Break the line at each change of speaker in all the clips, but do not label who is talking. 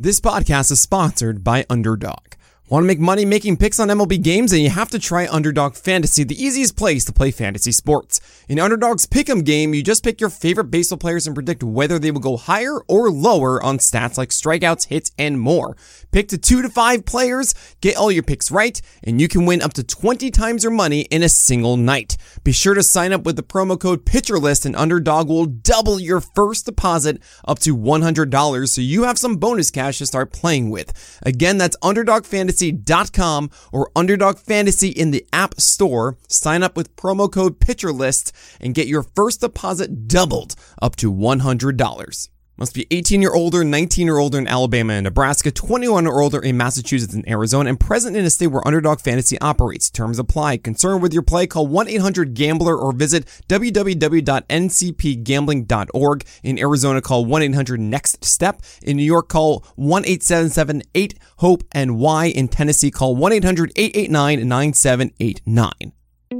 This podcast is sponsored by Underdog. Want to make money making picks on MLB games? And you have to try Underdog Fantasy, the easiest place to play fantasy sports. In Underdog's Pick'em game, you just pick your favorite baseball players and predict whether they will go higher or lower on stats like strikeouts, hits, and more. Pick to 2 to 5 players, get all your picks right, and you can win up to 20 times your money in a single night. Be sure to sign up with the promo code PitcherList, and Underdog will double your first deposit up to $100, so you have some bonus cash to start playing with. Again, that's UnderdogFantasy.com or Underdog Fantasy in the App Store. Sign up with promo code PitcherList and get your first deposit doubled up to $100. Must be 18 or older, 19 or older in Alabama and Nebraska, 21 or older in Massachusetts and Arizona, and present in a state where Underdog Fantasy operates. Terms apply. Concerned with your play? Call 1-800-GAMBLER or visit www.ncpgambling.org. In Arizona, call 1-800-NEXT-STEP. In New York, call 1-877-8-HOPE-NY. In Tennessee, call 1-800-889-9789.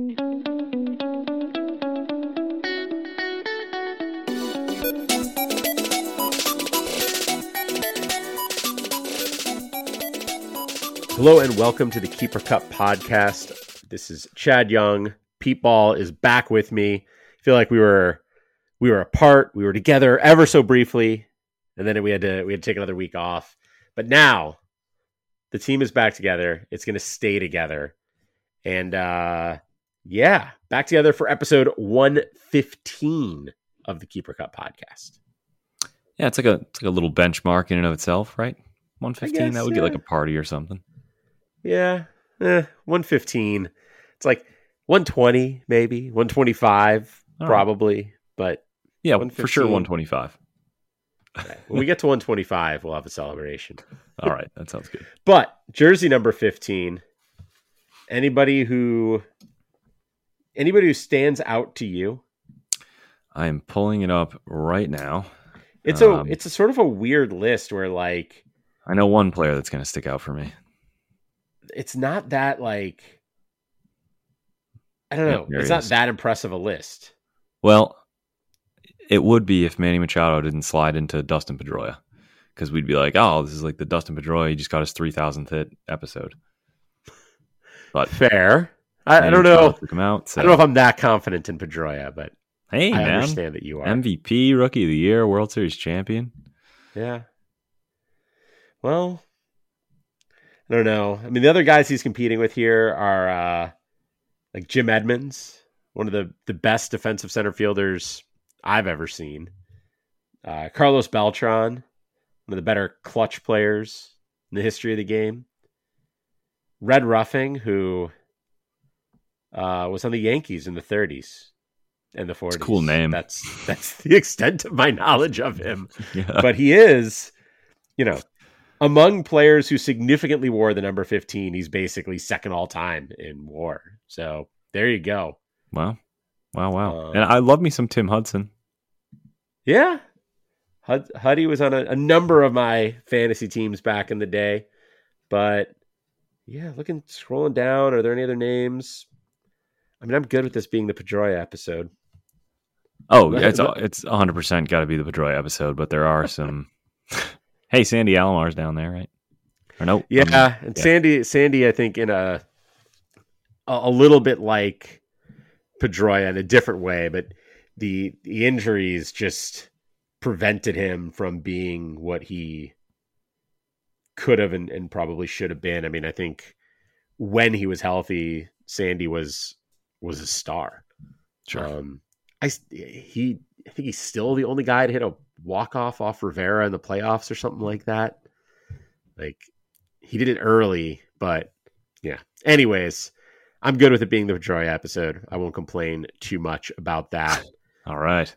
Hello and welcome to the Keeper Cup podcast. This is Chad Young. Pete Ball is back with me. I feel like we were apart. We were together ever so briefly, and then we had to take another week off. But now the team is back together. It's going to stay together, and back together for episode 115 of the Keeper Cup podcast.
Yeah, it's like a little benchmark in and of itself, right? 115. That would get like a party or something.
Yeah, 115. It's like 120, maybe 125, probably. Right. But
yeah, for sure 125.
Okay. When we get to 125, we'll have a celebration.
All right, that sounds good.
But jersey number 15. Anybody who stands out to you?
I am pulling it up right now.
It's a sort of a weird list where like
I know one player that's going to stick out for me.
It's not that like, I don't know. It's not that impressive a list.
Well, it would be if Manny Machado didn't slide into Dustin Pedroia, because we'd be like, oh, this is like the Dustin Pedroia. He just got his 3,000th hit episode. But
fair. I don't know.
Took him out, so.
I don't know if I'm that confident in Pedroia, but
hey,
I
man,
understand that you are.
MVP, Rookie of the Year, World Series champion.
Yeah. Well, I don't know. I mean, the other guys he's competing with here are like Jim Edmonds, one of the best defensive center fielders I've ever seen. Carlos Beltran, one of the better clutch players in the history of the game. Red Ruffing, who was on the Yankees in the 30s and the 40s.
It's a cool name.
That's the extent of my knowledge of him.
Yeah.
But he is, among players who significantly wore the number 15, he's basically second all time in WAR. So there you go.
Wow. And I love me some Tim Hudson.
Yeah. Huddy was on a number of my fantasy teams back in the day. But yeah, scrolling down, are there any other names? I mean, I'm good with this being the Pedroia episode.
Oh, it's 100% got to be the Pedroia episode, but there are some... Hey, Sandy Alomar's down there, right? Or no?
Yeah, and yeah. Sandy, I think in a little bit like Pedroia in a different way, but the injuries just prevented him from being what he could have and probably should have been. I mean, I think when he was healthy, Sandy was a star.
Sure.
I think he's still the only guy to hit a walk-off Rivera in the playoffs or something like that. Like, he did it early, but yeah. Anyways, I'm good with it being the Pedroia episode. I won't complain too much about that.
All right.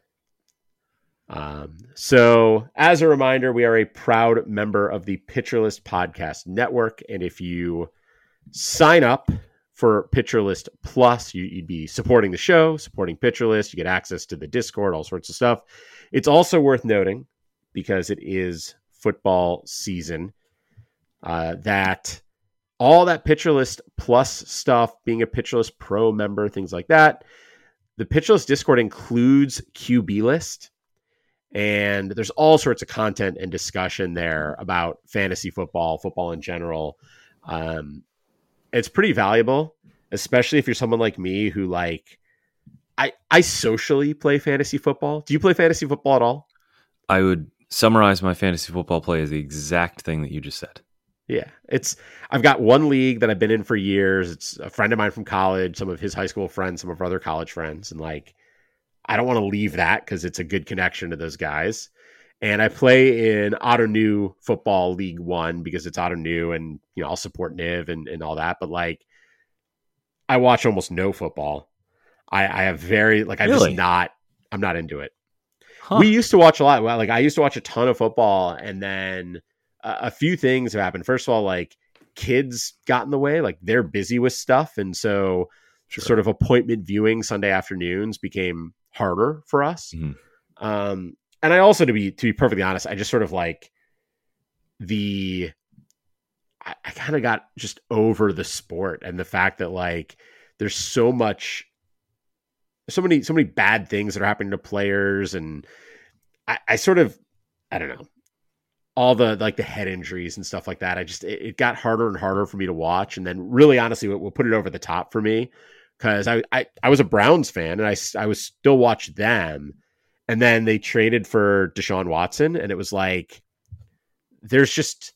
So as a reminder, we are a proud member of the Pitcher List Podcast Network. And if you sign up for Pitcher List Plus, you'd be supporting the show, supporting Pitcher List. You get access to the Discord, all sorts of stuff. It's also worth noting, because it is football season, that all that Pitcher List Plus stuff, being a Pitcher List Pro member, things like that, the Pitcher List Discord includes QB List. And there's all sorts of content and discussion there about fantasy football, football in general. It's pretty valuable, especially if you're someone like me who like, I socially play fantasy football. Do you play fantasy football at all?
I would summarize my fantasy football play as the exact thing that you just said.
Yeah, I've got one league that I've been in for years. It's a friend of mine from college, some of his high school friends, some of our other college friends. And like, I don't want to leave that because it's a good connection to those guys. And I play in Ottoneu Football League One because it's Ottoneu, and I'll support Niv and all that. But like, I watch almost no football. I have very like I'm not into it.
Huh.
We used to watch a lot. Well, like I used to watch a ton of football, and then a few things have happened. First of all, like kids got in the way, like they're busy with stuff, and so sort of appointment viewing Sunday afternoons became harder for us.
Mm-hmm.
And I also, to be perfectly honest, I just sort of like I kind of got just over the sport and the fact that like there's so many bad things that are happening to players, and I sort of, I don't know, all the like the head injuries and stuff like that. It got harder and harder for me to watch. And then really honestly, what put it over the top for me, because I was a Browns fan and I was still watch them. And then they traded for Deshaun Watson, and it was like, there's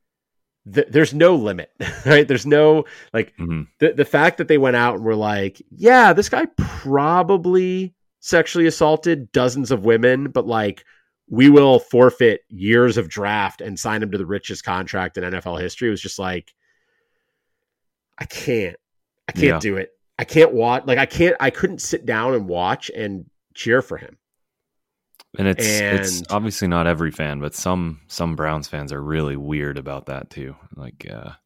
no limit, right? There's no like the fact that they went out and were like, yeah, this guy probably sexually assaulted dozens of women, but like we will forfeit years of draft and sign him to the richest contract in NFL history. It was just like, I can't do it. I can't watch. Like I couldn't sit down and watch and cheer for him.
And it's obviously not every fan, but some Browns fans are really weird about that too. Like,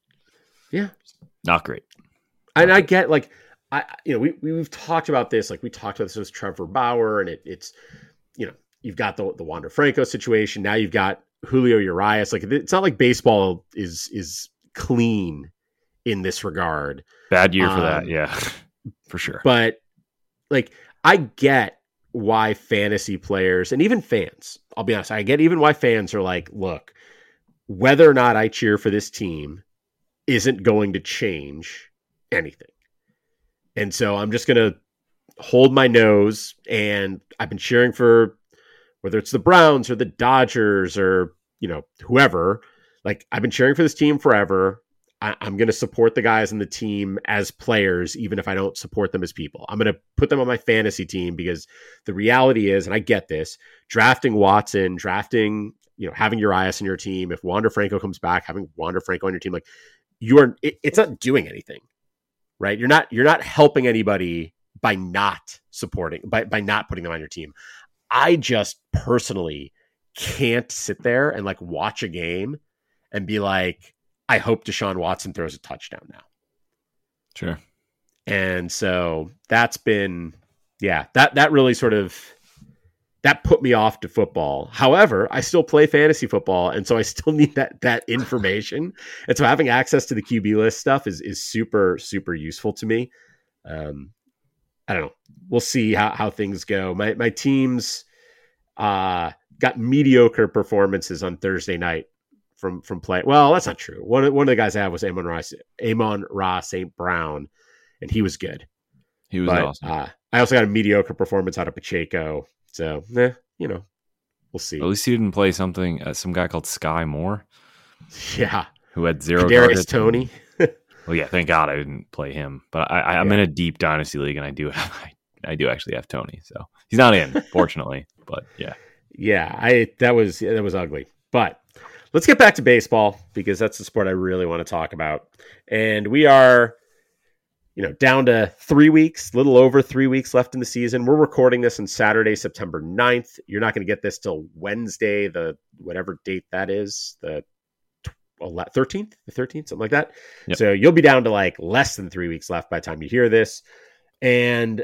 not great.
And I get like, we've talked about this. Like we talked about this with Trevor Bauer, and it's you've got the Wander Franco situation. Now you've got Julio Urias. Like it's not like baseball is clean in this regard.
Bad year for that, yeah, for sure.
But like, I get why fantasy players and even fans, I'll be honest, I get even why fans are like, look, whether or not I cheer for this team isn't going to change anything. And so I'm just going to hold my nose, and I've been cheering for whether it's the Browns or the Dodgers or, whoever, like I've been cheering for this team forever. I'm going to support the guys in the team as players, even if I don't support them as people. I'm going to put them on my fantasy team because the reality is, and I get this, drafting Watson, having Urias in your team, if Wander Franco comes back, having Wander Franco on your team, like it's not doing anything, right? You're not helping anybody by not supporting, by not putting them on your team. I just personally can't sit there and like watch a game and be like, I hope Deshaun Watson throws a touchdown now.
Sure.
And so that's been, that really sort of, that put me off to football. However, I still play fantasy football, and so I still need that information. And so having access to the QB list stuff is super, super useful to me. I don't know. We'll see how things go. My teams got mediocre performances on Thursday night from play. Well, that's not true. One of the guys I had was Amon-Ra St. Brown, and he was good.
He was awesome.
I also got a mediocre performance out of Pacheco. So, we'll see.
At least he didn't play some guy called Sky Moore.
Yeah.
Who had 0
Kadarius Toney.
Well, yeah, thank God I didn't play him. But I'm in a deep dynasty league, and I do actually have Toney. So he's not in, fortunately. But yeah.
Yeah, that was ugly. But let's get back to baseball, because that's the sport I really want to talk about. And we are, down to 3 weeks, little over 3 weeks left in the season. We're recording this on Saturday, September 9th. You're not going to get this till Wednesday, the whatever date that is, the 13th, something like that. Yep. So you'll be down to like less than 3 weeks left by the time you hear this. And,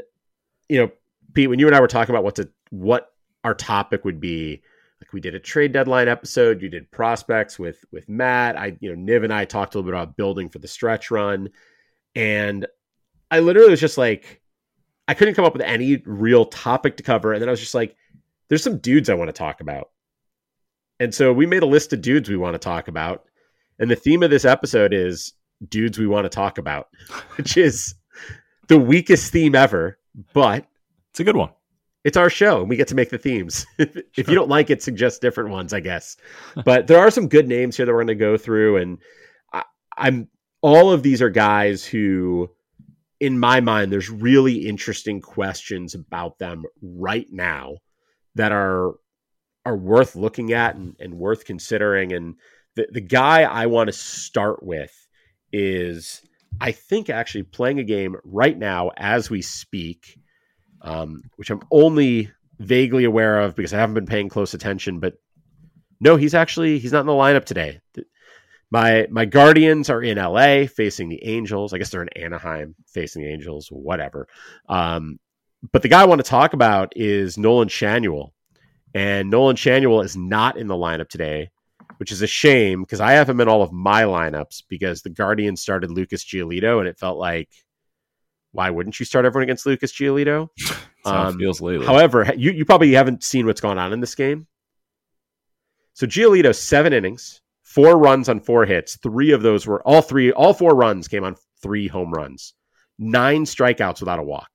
Pete, when you and I were talking about what our topic would be, like we did a trade deadline episode, you did prospects with Matt. Niv and I talked a little bit about building for the stretch run. And I literally was just like, I couldn't come up with any real topic to cover. And then I was just like, there's some dudes I want to talk about. And so we made a list of dudes we want to talk about. And the theme of this episode is dudes we want to talk about, which is the weakest theme ever, but
it's a good one.
It's our show and we get to make the themes. If you don't like it, suggest different ones, I guess. But there are some good names here that we're going to go through. And all of these are guys who, in my mind, there's really interesting questions about them right now that are worth looking at and worth considering. And the guy I want to start with is, I think, actually playing a game right now as we speak, which I'm only vaguely aware of because I haven't been paying close attention. But no, he's not in the lineup today. My Guardians are in LA facing the Angels. I guess they're in Anaheim facing the Angels, whatever. But the guy I want to talk about is Nolan Schanuel. And Nolan Schanuel is not in the lineup today, which is a shame because I have him in all of my lineups because the Guardians started Lucas Giolito, and it felt like, why wouldn't you start everyone against Lucas Giolito?
That's how it feels lately.
However, you probably haven't seen what's going on in this game. So Giolito, 7 innings, 4 runs on 4 hits. 3 of those were all 4 runs came on 3 home runs, 9 strikeouts without a walk.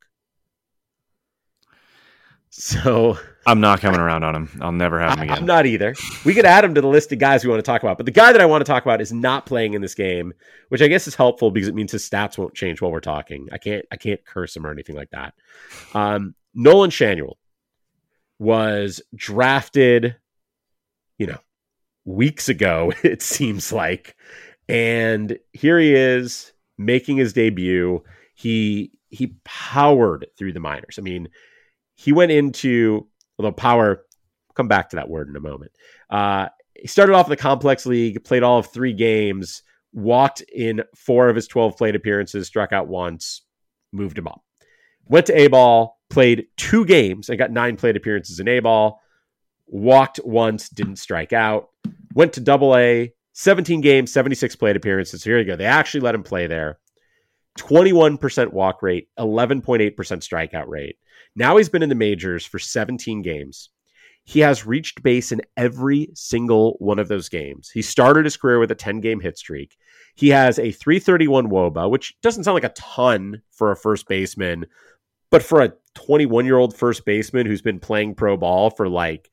So
I'm not coming around on him. I'll never have him again.
I'm not either. We could add him to the list of guys we want to talk about. But the guy that I want to talk about is not playing in this game, which I guess is helpful because it means his stats won't change while we're talking. I can't curse him or anything like that. Nolan Schanuel was drafted, weeks ago, it seems like. And here he is making his debut. He powered through the minors. I mean, he went into, although power, come back to that word in a moment. He started off in the complex league, played all of 3 games, walked in 4 of his 12 plate appearances, struck out once, moved him up. Went to A-ball, played 2 games and got 9 plate appearances in A-ball, walked once, didn't strike out. Went to AA, 17 games, 76 plate appearances. So here you go. They actually let him play there. 21% walk rate, 11.8% strikeout rate. Now he's been in the majors for 17 games. He has reached base in every single one of those games. He started his career with a 10-game hit streak. He has a 331 WOBA, which doesn't sound like a ton for a first baseman, but for a 21-year-old first baseman who's been playing pro ball for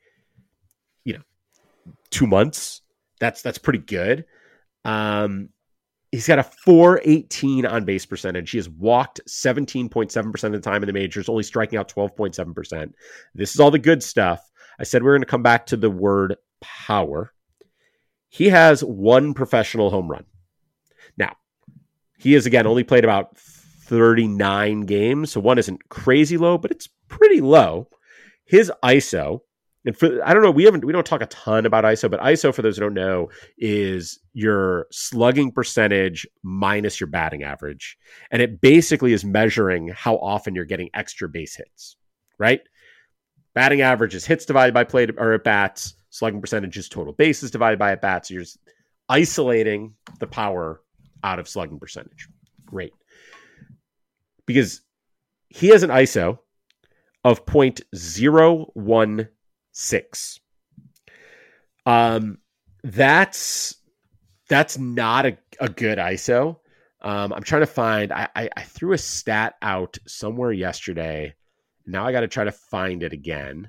2 months, that's pretty good. He's got a 418 on base percentage. He has walked 17.7% of the time in the majors, only striking out 12.7%. This is all the good stuff. I said we're going to come back to the word power. He has 1 professional home run. Now, he has, again, only played about 39 games, so 1 isn't crazy low, but it's pretty low. His ISO, and I don't know, we don't talk a ton about ISO, but ISO, for those who don't know, is your slugging percentage minus your batting average. And it basically is measuring how often you're getting extra base hits, right? Batting average is hits divided by plate or at bats. Slugging percentage is total bases divided by at bats. So you're just isolating the power out of slugging percentage. Great. Because he has an ISO of 0.016. That's not a good ISO. I'm trying to find, I threw a stat out somewhere yesterday. Now I got to try to find it again.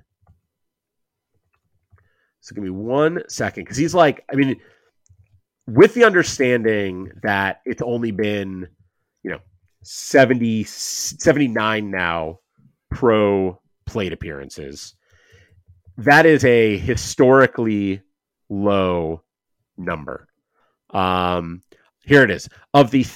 So give me 1 second. Because he's like, I mean, with the understanding that it's only been, 79 now pro plate appearances, that is a historically low number. Here it is. Of the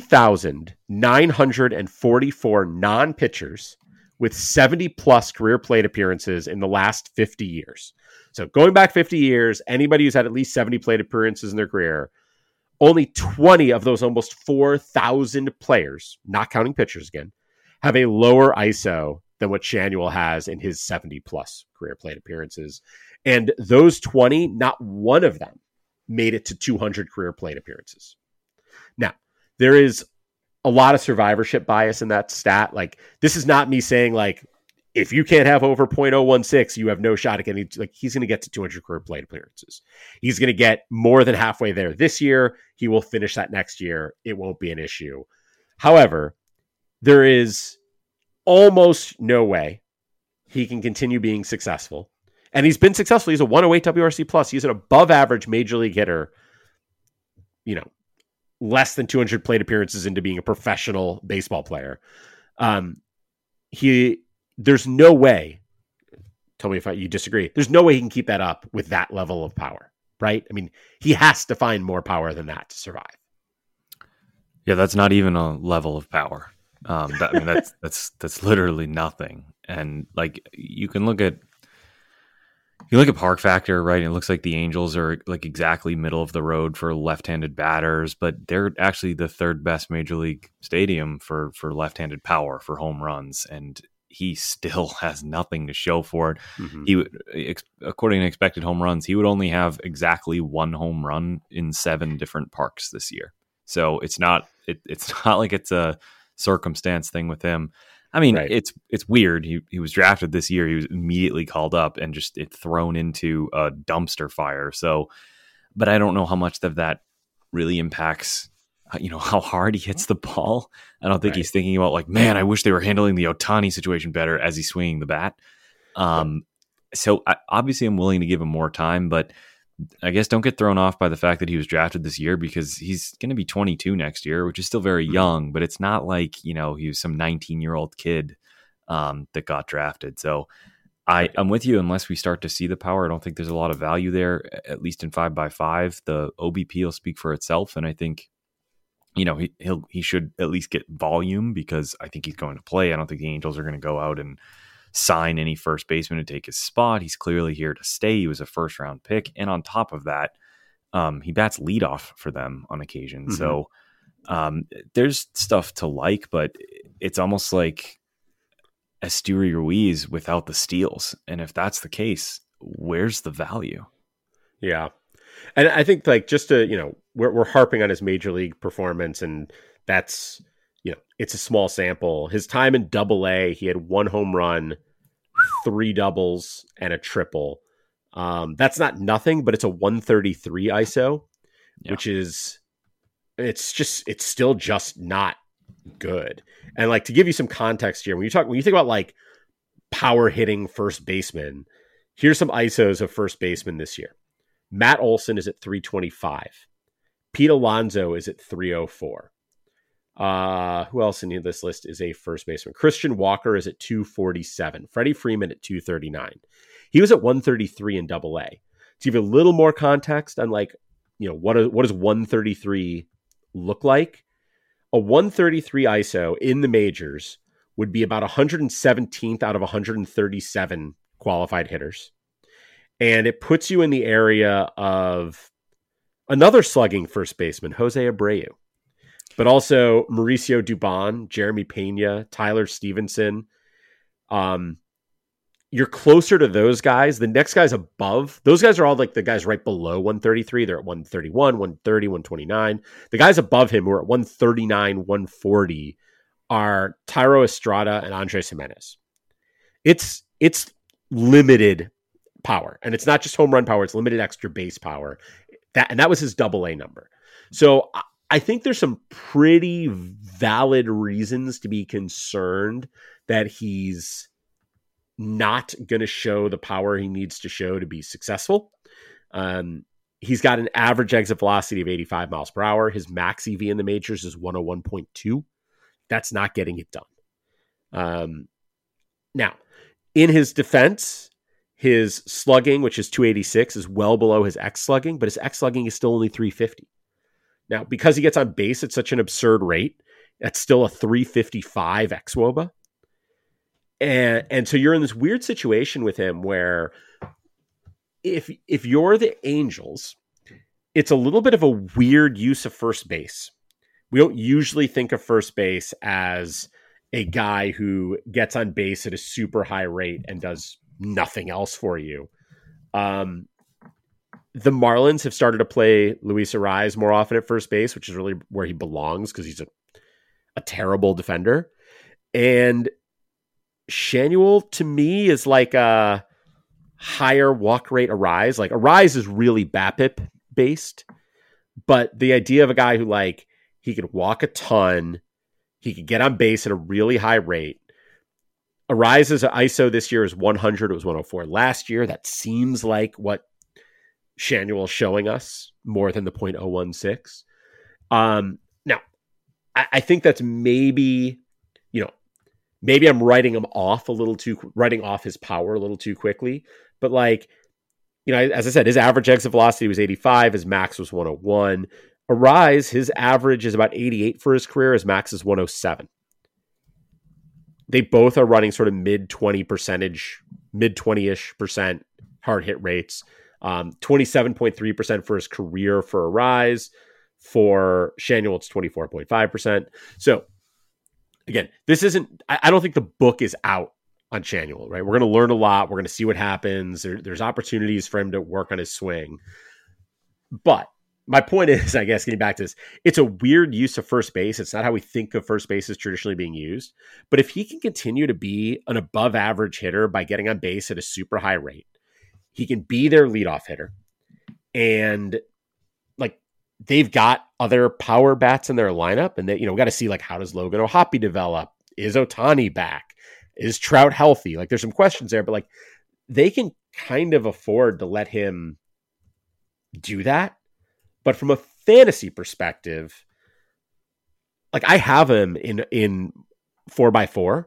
3,944 non-pitchers with 70-plus career plate appearances in the last 50 years. So going back 50 years, anybody who's had at least 70 plate appearances in their career, only 20 of those almost 4,000 players, not counting pitchers again, have a lower ISO than what Schanuel has in his 70-plus career plate appearances. And those 20, not one of them made it to 200 career plate appearances. Now, there is a lot of survivorship bias in that stat. Like, this is not me saying, like, if you can't have over .016, you have no shot at getting, like, he's going to get to 200 career plate appearances. He's going to get more than halfway there this year. He will finish that next year. It won't be an issue. However, there is almost no way he can continue being successful. And he's been successful. He's a 108 WRC plus. He's an above average major league hitter, less than 200 plate appearances into being a professional baseball player. There's no way, tell me if you disagree, there's no way he can keep that up with that level of power, right? I mean, he has to find more power than that to survive.
Yeah, that's not even a level of power. That's literally nothing. And like you look at Park Factor, right? It looks like the Angels are like exactly middle of the road for left-handed batters, but they're actually the third best major league stadium for left-handed power for home runs, and he still has nothing to show for it. Mm-hmm. He would, according to expected home runs, he would only have exactly one home run in 7 different parks this year. So it's not like it's a circumstance thing with him. I mean, right. It's weird. He was drafted this year. He was immediately called up and just thrown into a dumpster fire. So, but I don't know how much of that really impacts, how hard he hits the ball. I don't think he's thinking about like, man, I wish they were handling the Ohtani situation better as he's swinging the bat. So obviously I'm willing to give him more time, but I guess don't get thrown off by the fact that he was drafted this year, because he's going to be 22 next year, which is still very young, but it's not like, he was some 19-year-old kid that got drafted. So I'm with you. Unless we start to see the power, I don't think there's a lot of value there, at least in 5x5. The OBP will speak for itself. And I think, he should at least get volume, because I think he's going to play. I don't think the Angels are going to go out and sign any first baseman to take his spot. He's clearly here to stay. He was a first round pick. And on top of that, he bats leadoff for them on occasion. Mm-hmm. So there's stuff to like, but it's almost like Esteury Ruiz without the steals. And if that's the case, where's the value?
Yeah. And I think like just to, we're harping on his major league performance, and that's, it's a small sample. His time in Double-A, he had 1 home run, 3 doubles, and a triple. That's not nothing, but it's a 133 ISO, which is, it's still just not good. And like, to give you some context here, when you think about like power hitting first baseman, here's some ISOs of first baseman this year. Matt Olson is at 325. Pete Alonso is at 304. Who else in this list is a first baseman? Christian Walker is at 247. Freddie Freeman at 239. He was at 133 in Double-A. To give you a little more context on like, what does 133 look like? A 133 ISO in the majors would be about 117th out of 137 qualified hitters. And it puts you in the area of another slugging first baseman, Jose Abreu, but also Mauricio Dubon, Jeremy Pena, Tyler Stevenson. You're closer to those guys. The next guys above, those guys are all like the guys right below 133. They're at 131, 130, 129. The guys above him who are at 139, 140 are Thairo Estrada and Andres Jimenez. It's limited power, and it's not just home run power. It's limited extra base power. That was his Double-A number. So I think there's some pretty valid reasons to be concerned that he's not going to show the power he needs to show to be successful. He's got an average exit velocity of 85 miles per hour. His max EV in the majors is 101.2. That's not getting it done. Now, in his defense, his slugging, which is 286, is well below his X slugging, but his X slugging is still only 350. Now, because he gets on base at such an absurd rate, that's still a 355 xwOBA. And so you're in this weird situation with him where if you're the Angels, it's a little bit of a weird use of first base. We don't usually think of first base as a guy who gets on base at a super high rate and does nothing else for you. The Marlins have started to play Luis Arraez more often at first base, which is really where he belongs because he's a terrible defender. And Shanuel to me is like a higher walk rate Arise. Like Arise is really BABIP based, but the idea of a guy who like he could walk a ton, he could get on base at a really high rate. Arise's ISO this year is 100. It was 104 last year. That seems like what Shanuel is showing us more than the 0.016. Now, I think that's maybe, maybe I'm writing off his power a little too quickly. But like, as I said, his average exit velocity was 85. His max was 101. Arise, his average is about 88 for his career. His max is 107. They both are running sort of mid 20-ish% hard hit rates. 27.3% for his career for Arise. For Shanuel, it's 24.5%. So again, this isn't, I don't think the book is out on Shanuel, right? We're going to learn a lot. We're going to see what happens. There's opportunities for him to work on his swing. But my point is, I guess, getting back to this, it's a weird use of first base. It's not how we think of first base as traditionally being used. But if he can continue to be an above average hitter by getting on base at a super high rate, he can be their leadoff hitter. And like, they've got other power bats in their lineup. And we got to see like, how does Logan O'Hoppe develop? Is Ohtani back? Is Trout healthy? Like, there's some questions there, but like, they can kind of afford to let him do that. But from a fantasy perspective, like I have him in 4x4,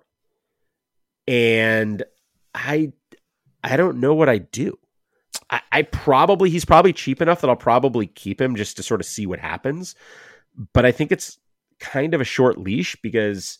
and I don't know what I do. He's probably cheap enough that I'll probably keep him just to sort of see what happens. But I think it's kind of a short leash because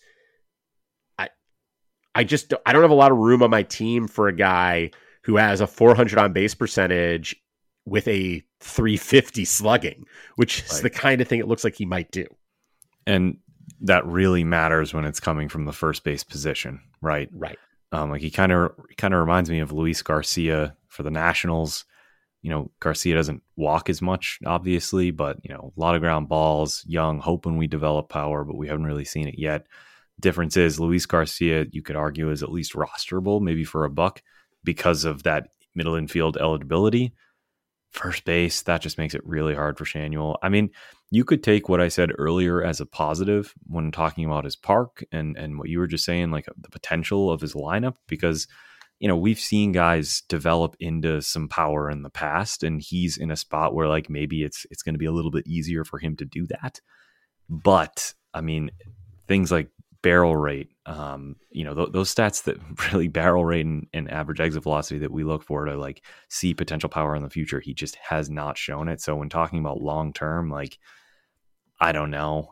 I don't have a lot of room on my team for a guy who has a 400 on base percentage with a 350 slugging, which is the kind of thing it looks like he might do.
And that really matters when it's coming from the first base position, right?
Right.
Like he kind of reminds me of Luis Garcia for the Nationals. Garcia doesn't walk as much, obviously, but a lot of ground balls, young, hoping we develop power, but we haven't really seen it yet. Difference is Luis Garcia, you could argue, is at least rosterable, maybe for $1 because of that middle infield eligibility. First base, that just makes it really hard for Shanuel. I mean, you could take what I said earlier as a positive when talking about his park and what you were just saying, like the potential of his lineup, because, we've seen guys develop into some power in the past, and he's in a spot where like maybe it's going to be a little bit easier for him to do that. But I mean, things like barrel rate, those stats that really barrel rate and average exit velocity that we look for to like see potential power in the future, he just has not shown it. So when talking about long term, like I don't know,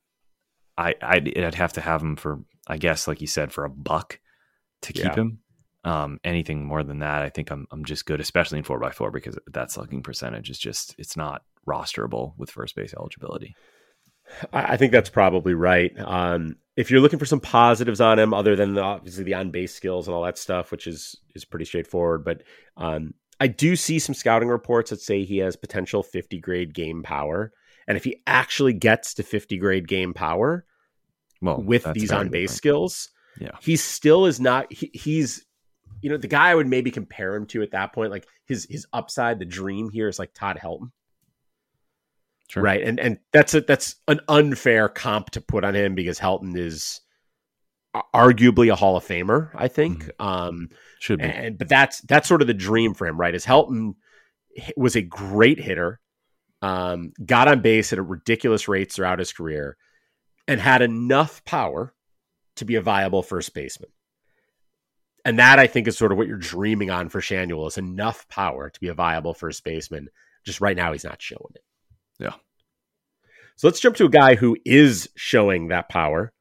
I'd have to have him for, I guess, like you said, for $1 to keep him. Anything more than that, I think I'm just good, especially in 4x4, because that slugging percentage is just, it's not rosterable with first base eligibility.
I think that's probably right. If you're looking for some positives on him, other than obviously the on-base skills and all that stuff, which is pretty straightforward, but I do see some scouting reports that say he has potential 50 grade game power. And if he actually gets to 50 grade game power with these on-base skills, he still is not, he's, the guy I would maybe compare him to at that point, like his upside, the dream here is like Todd Helton.
Sure.
Right. And that's an unfair comp to put on him because Helton is arguably a Hall of Famer, I think.
Should be.
But that's sort of the dream for him, right? Is Helton was a great hitter, got on base at a ridiculous rates throughout his career, and had enough power to be a viable first baseman. And that, I think, is sort of what you're dreaming on for Shanuel, is enough power to be a viable first baseman. Just right now, he's not showing it.
Yeah.
So let's jump to a guy who is showing that power.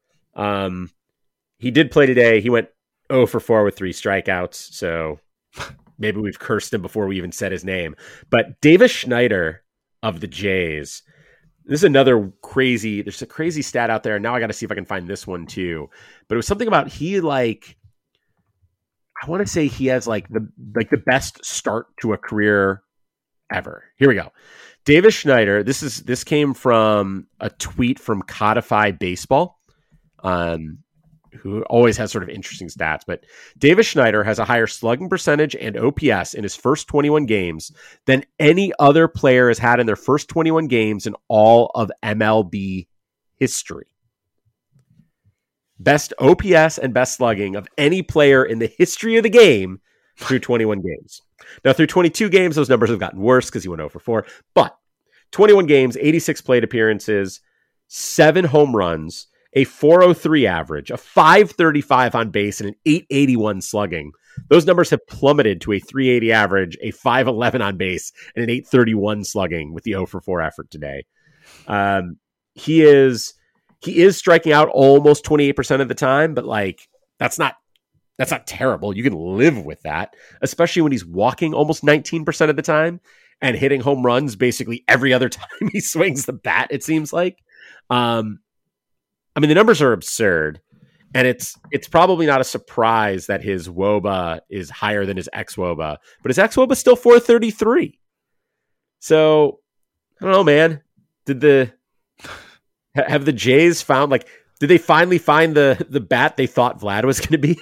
He did play today. He went 0 for 4 with 3 strikeouts. So maybe we've cursed him before we even said his name. But Davis Schneider of the Jays. This is another crazy, there's a crazy stat out there. Now I got to see if I can find this one too. But it was something about I want to say he has the best start to a career ever. Here we go. Davis Schneider, this came from a tweet from Codify Baseball. who always has sort of interesting stats, but Davis Schneider has a higher slugging percentage and OPS in his first 21 games than any other player has had in their first 21 games in all of MLB history. Best OPS and best slugging of any player in the history of the game through 21 games. Now, through 22 games, those numbers have gotten worse because he went 0 for 4. But 21 games, 86 plate appearances, 7 home runs, a 403 average, a 535 on base, and an 881 slugging. Those numbers have plummeted to a 380 average, a 511 on base, and an 831 slugging with the 0 for 4 effort today. He is striking out almost 28% of the time, but like that's not terrible. You can live with that, especially when he's walking almost 19% of the time and hitting home runs basically every other time he swings the bat, it seems like. I mean, the numbers are absurd, and it's probably not a surprise that his WOBA is higher than his xWOBA, but his xWOBA is still 433. So I don't know, man. Have the Jays found, like, did they finally find the bat they thought Vlad was going to be?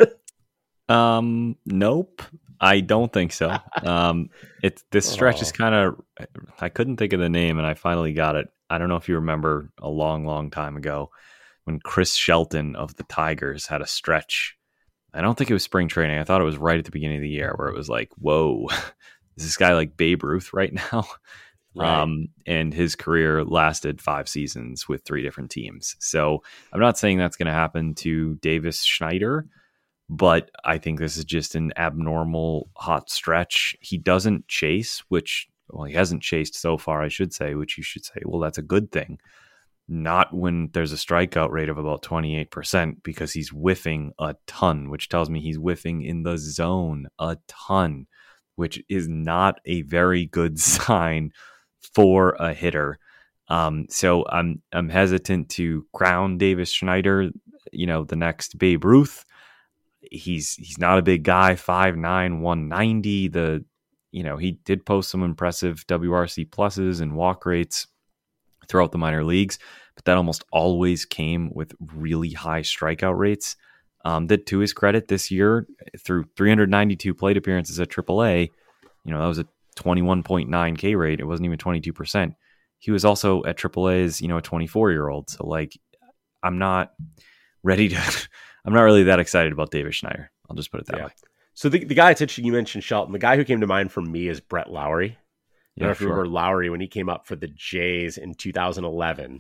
Nope. I don't think so. This stretch is kind of, I couldn't think of the name and I finally got it. I don't know if you remember a long, long time ago when Chris Shelton of the Tigers had a stretch. I don't think it was spring training. I thought it was right at the beginning of the year where it was like, whoa, is this guy like Babe Ruth right now? Right. And his career lasted 5 seasons with 3 different teams. So I'm not saying that's going to happen to Davis Schneider, but I think this is just an abnormal hot stretch. He doesn't chase, he hasn't chased so far, I should say, which you should say, well, that's a good thing. Not when there's a strikeout rate of about 28%, because he's whiffing a ton, which tells me he's whiffing in the zone a ton, which is not a very good sign for a hitter. So I'm hesitant to crown Davis Schneider, the next Babe Ruth. He's not a big guy, 5'9", 190. He did post some impressive WRC pluses and walk rates throughout the minor leagues, but that almost always came with really high strikeout rates. That, to his credit, this year, through 392 plate appearances at AAA, that was a 21.9 K rate. It wasn't even 22%. He was also at AAA as, a 24-year-old. So, like, I'm not really that excited about Davis Schneider. I'll just put it that way.
So the guy, it's interesting you mentioned Shelton. The guy who came to mind for me is Brett Lowry. I don't know if you remember Lowry when he came up for the Jays in 2011.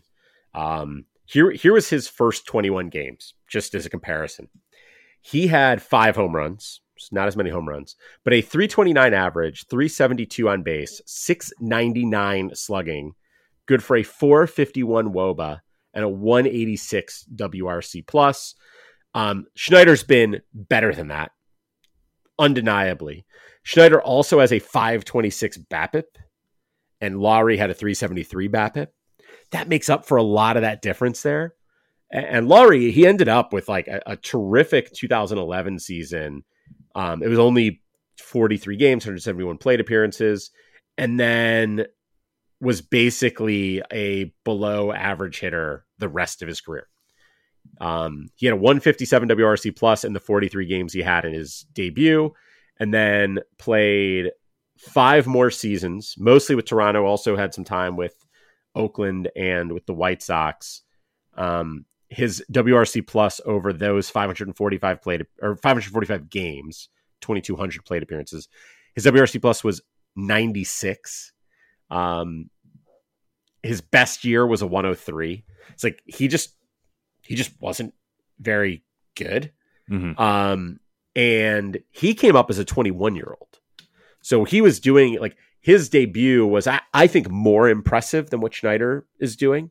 Here was his first 21 games, just as a comparison. He had 5 home runs, not as many home runs, but a 329 average, 372 on base, 699 slugging, good for a 451 WOBA and a 186 WRC plus. Schneider's been better than that, undeniably. Schneider also has a 526 BABIP, and Lowry had a 373 BABIP. That makes up for a lot of that difference there. And Lowry, he ended up with like a terrific 2011 season. It was only 43 games, 171 plate appearances, and then was basically a below average hitter the rest of his career. He had a 157 WRC plus in the 43 games he had in his debut, and then played 5 more seasons, mostly with Toronto, also had some time with Oakland and with the White Sox. His WRC plus over those 545 games, 2,200 plate appearances, his WRC plus was 96. His best year was a 103. It's like he just wasn't very good. Mm-hmm. And he came up as a 21-year-old. So he was doing, like, his debut was, I think, more impressive than what Schneider is doing.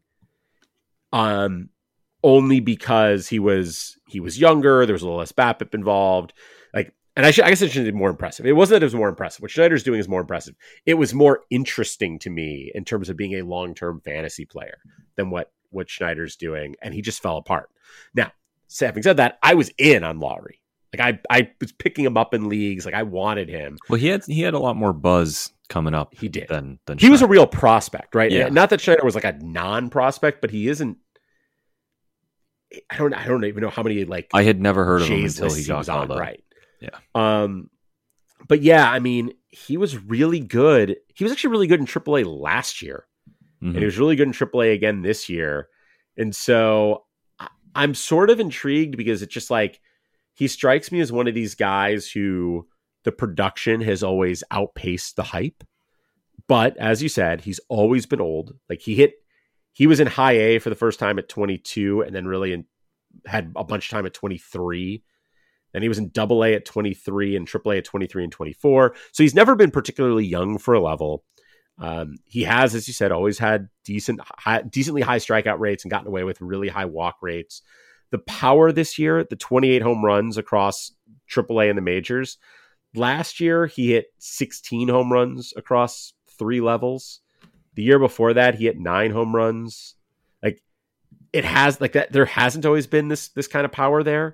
Only because he was younger, there was a little less BABIP involved. Like, and I guess I should say more impressive. It wasn't that it was more impressive. What Schneider's doing is more impressive. It was more interesting to me in terms of being a long-term fantasy player than what Schneider's doing, and he just fell apart. Now, having said that, I was in on Lowry. Like, I was picking him up in leagues. Like, I wanted him.
Well, he had a lot more buzz coming up.
He did.
Than
he
Schneider.
was a real prospect, right?
Yeah.
Not that Schneider was like a non-prospect, but he isn't. I don't even know how many like
I had never heard of him
Jays
until he
lists
got
was on,
called up.
right?
Yeah.
But yeah, I mean, he was really good. He was actually really good in AAA last year, and he was really good in AAA again this year. And so I'm sort of intrigued because it's just like he strikes me as one of these guys who the production has always outpaced the hype. But as you said, he's always been old. Like he was in high A for the first time at 22, and then really had a bunch of time at 23. And he was in double A at 23 and triple A at 23 and 24. So he's never been particularly young for a level. He has, as you said, always had decently high strikeout rates and gotten away with really high walk rates. The power this year, the 28 home runs across AAA and the majors. Last year, he hit 16 home runs across 3 levels. The year before that, he hit 9 home runs. Like it has like that. There hasn't always been this kind of power there.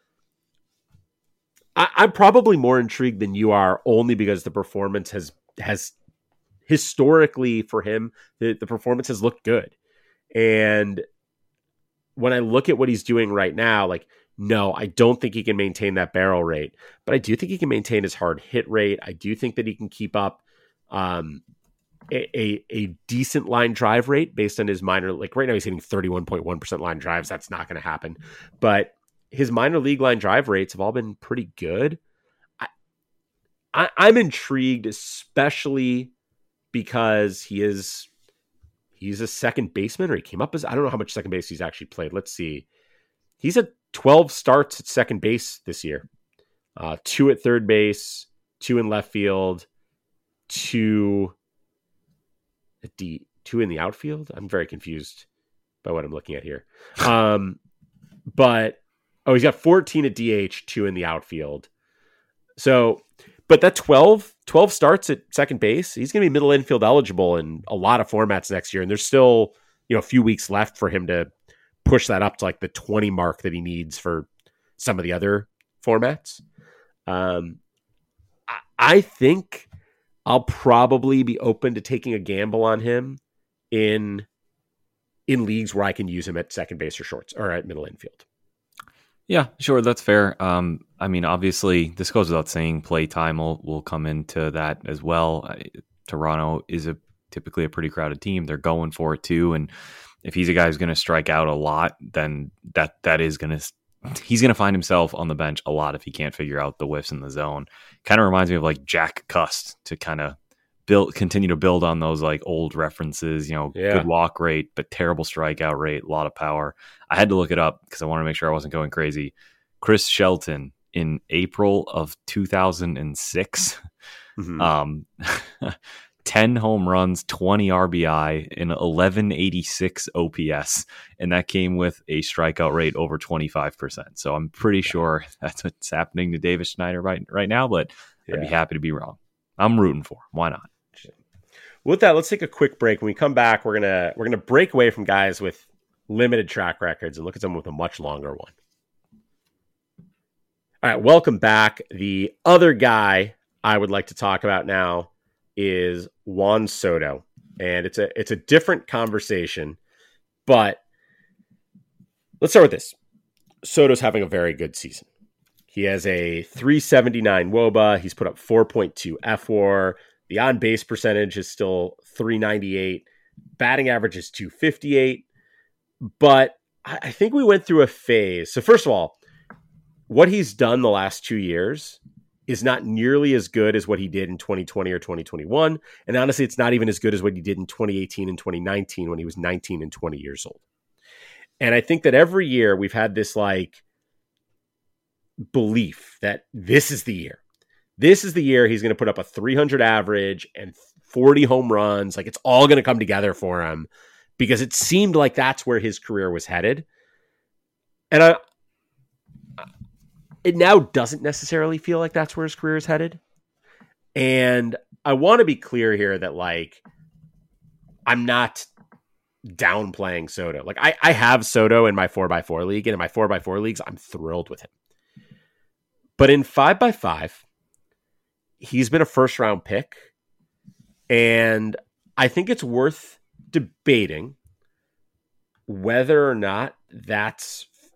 I'm probably more intrigued than you are, only because the performance has historically for him, the performance has looked good. And when I look at what he's doing right now, like, no, I don't think he can maintain that barrel rate, but I do think he can maintain his hard hit rate. I do think that he can keep up a decent line drive rate based on his minor. Like right now, he's hitting 31.1% line drives. That's not going to happen. But his minor league line drive rates have all been pretty good. I'm intrigued, especially because he's a second baseman, or he came up as, I don't know how much second base he's actually played. Let's see. He's at 12 starts at second base this year. 2 at third base, 2 in left field, 2 at 2 in the outfield. I'm very confused by what I'm looking at here. But he's got 14 at DH, 2 in the outfield. So, but that 12 starts at second base, he's going to be middle infield eligible in a lot of formats next year. And there's still, a few weeks left for him to push that up to like the 20 mark that he needs for some of the other formats. I think I'll probably be open to taking a gamble on him in leagues where I can use him at second base or shorts or at middle infield.
Yeah, sure. That's fair. I mean, obviously, this goes without saying, play time will come into that as well. Toronto is typically a pretty crowded team. They're going for it too. And if he's a guy who's going to strike out a lot, then that is going to, he's going to find himself on the bench a lot if he can't figure out the whiffs in the zone. Kind of reminds me of like Jack Cust, to kind of continue to build on those like old references, Good walk rate, but terrible strikeout rate, a lot of power. I had to look it up because I wanted to make sure I wasn't going crazy. Chris Shelton in April of 2006, 10 home runs, 20 RBI, and 1186 OPS. And that came with a strikeout rate over 25%. So I'm pretty sure that's what's happening to David Schneider right now, but I'd be happy to be wrong. I'm rooting for him. Why not?
With that, let's take a quick break. When we come back, we're gonna break away from guys with limited track records and look at someone with a much longer one. All right, welcome back. The other guy I would like to talk about now is Juan Soto, and it's a different conversation, but let's start with this. Soto's having a very good season. He has a 379 WOBA. He's put up 4.2 FWAR. The on-base percentage is still 398. Batting average is 258. But I think we went through a phase. So first of all, what he's done the last 2 years is not nearly as good as what he did in 2020 or 2021. And honestly, it's not even as good as what he did in 2018 and 2019 when he was 19 and 20 years old. And I think that every year we've had this like belief that this is the year. This is the year he's going to put up a 300 average and 40 home runs. Like it's all going to come together for him because it seemed like that's where his career was headed. And it now doesn't necessarily feel like that's where his career is headed. And I want to be clear here that like, I'm not downplaying Soto. Like I have Soto in my 4x4 league, and in my 4x4 leagues, I'm thrilled with him. But in 5x5, he's been a first round pick. And I think it's worth debating whether or not that's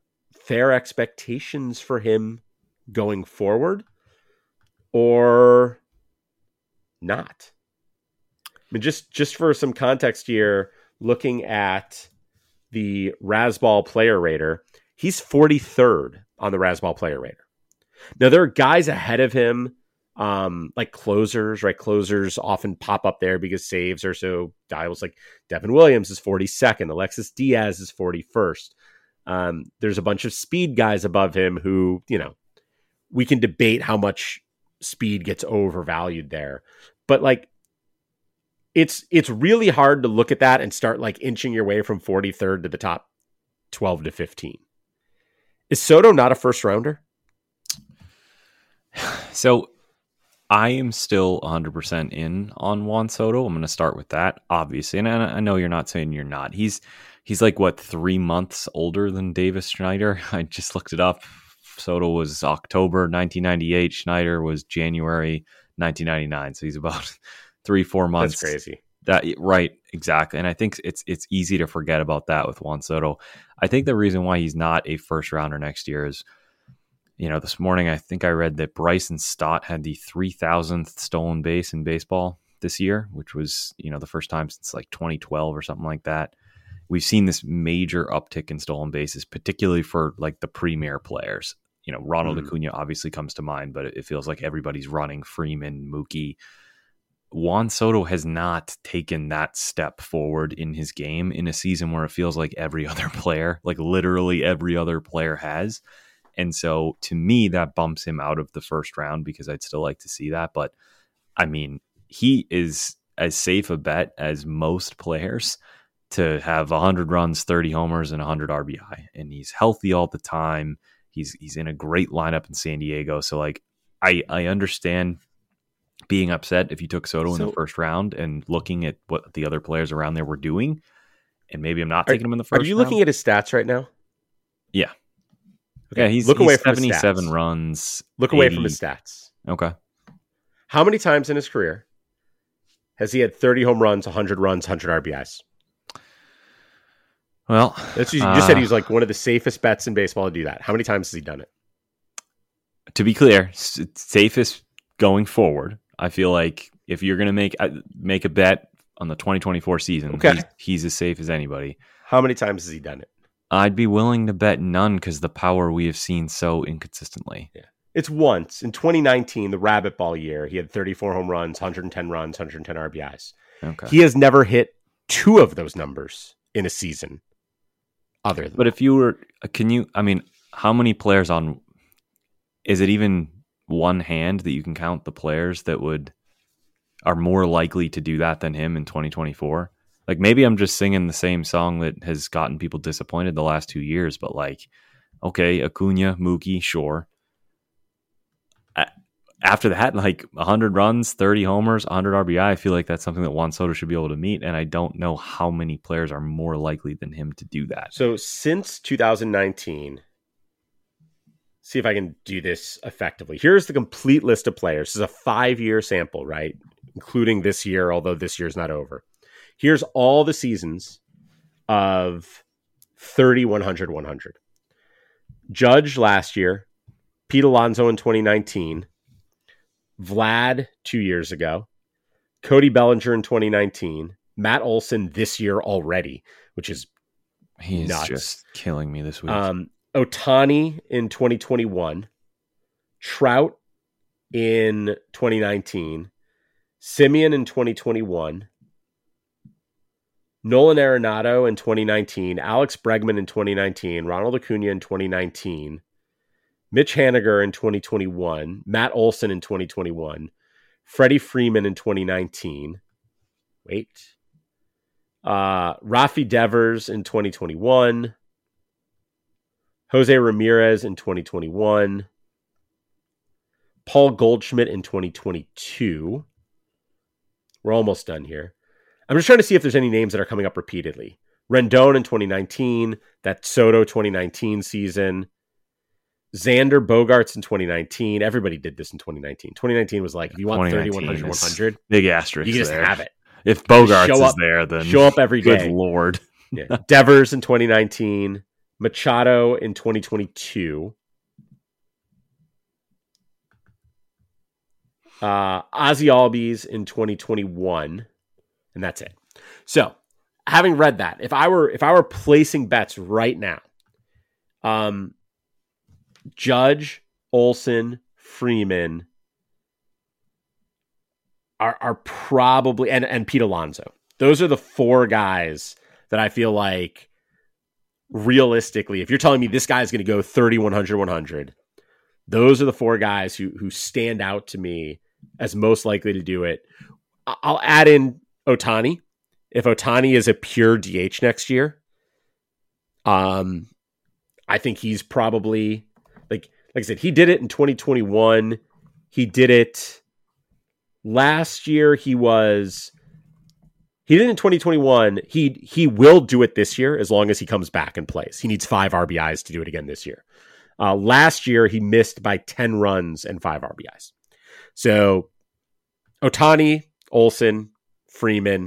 fair expectations for him going forward or not? I mean, just for some context here, looking at the Razzball Player Rater, he's 43rd on the Razzball Player Rater. Now, there are guys ahead of him, like closers, right? Closers often pop up there because saves are so valuable. Like Devin Williams is 42nd. Alexis Diaz is 41st. There's a bunch of speed guys above him who, we can debate how much speed gets overvalued there. But like, it's really hard to look at that and start like inching your way from 43rd to the top 12 to 15. Is Soto not a first rounder?
So I am still 100% in on Juan Soto. I'm going to start with that, obviously. And I know you're not saying you're not. He's like, 3 months older than Davis Schneider? I just looked it up. Soto was October 1998. Schneider was January 1999. So he's about 3-4 months.
That's crazy.
Right, exactly. And I think it's easy to forget about that with Juan Soto. I think the reason why he's not a first rounder next year is, this morning I think I read that Bryson Stott had the 3,000th stolen base in baseball this year, which was, the first time since like 2012 or something like that. We've seen this major uptick in stolen bases, particularly for like the premier players. Ronald Acuna obviously comes to mind, but it feels like everybody's running. Freeman, Mookie. Juan Soto has not taken that step forward in his game in a season where it feels like every other player, like literally every other player has. And so to me, that bumps him out of the first round because I'd still like to see that. But I mean, he is as safe a bet as most players to have 100 runs, 30 homers, and 100 RBI. And he's healthy all the time. He's in a great lineup in San Diego. So like, I understand being upset if you took Soto in the first round and looking at what the other players around there were doing. And maybe I'm not taking him in the first round.
Are you looking at his stats right now?
Yeah.
Okay.
Yeah, he's 77 runs.
Look
80.
away from his stats.
Okay.
How many times in his career has he had 30 home runs, 100 runs, 100 RBIs?
Well,
you just said he was like one of the safest bets in baseball to do that. How many times has he done it?
To be clear, safest going forward. I feel like if you're going to make a bet on the 2024 season,
okay,
he's as safe as anybody.
How many times has he done it?
I'd be willing to bet none because the power we have seen so inconsistently.
Yeah. It's once. In 2019, the Rabbit Ball year, he had 34 home runs, 110 runs, 110 RBIs.
Okay.
He has never hit 2 of those numbers in a season.
But if you were, how many players on, is it even one hand that you can count the players that are more likely to do that than him in 2024? Like maybe I'm just singing the same song that has gotten people disappointed the last 2 years, but like, okay, Acuna, Mookie, sure. After that, like 100 runs, 30 homers, 100 RBI, I feel like that's something that Juan Soto should be able to meet. And I don't know how many players are more likely than him to do that.
So since 2019, see if I can do this effectively. Here's the complete list of players. This is a 5-year sample, right? Including this year, although this year's not over. Here's all the seasons of 30, 100, 100. Judge last year, Pete Alonso in 2019, Vlad 2 years ago, Cody Bellinger in 2019, Matt Olson this year already, which is
He's
nuts.
Just killing me this week.
Ohtani in 2021, Trout in 2019, Simeon in 2021, Nolan Arenado in 2019, Alex Bregman in 2019, Ronald Acuna in 2019, Mitch Haniger in 2021, Matt Olson in 2021, Freddie Freeman in 2019. Rafi Devers in 2021, Jose Ramirez in 2021, Paul Goldschmidt in 2022. We're almost done here. I'm just trying to see if there's any names that are coming up repeatedly. Rendon in 2019, that Soto 2019 season, Xander Bogaerts in 2019. Everybody did this in 2019. 2019 was like, if you want 30, 100, 100,
big asterisk.
you just
there.
have it.
If Bogaerts is there, then
show up every day.
Good Lord.
Yeah. Devers in 2019, Machado in 2022. Ozzy Albies in 2021, and that's it. So, having read that, if I were placing bets right now, Judge, Olson, Freeman are probably and Pete Alonso. Those are the four guys that I feel like realistically, if you're telling me this guy's going to go 30, 100, 100, those are the four guys who stand out to me as most likely to do it. I'll add in Ohtani. If Ohtani is a pure DH next year, I think he's probably like I said, he did it in 2021. He did it last year. He did it in 2021. He will do it this year as long as he comes back and plays. He needs 5 RBIs to do it again this year. Last year, he missed by 10 runs and 5 RBIs. So, Ohtani, Olson, Freeman,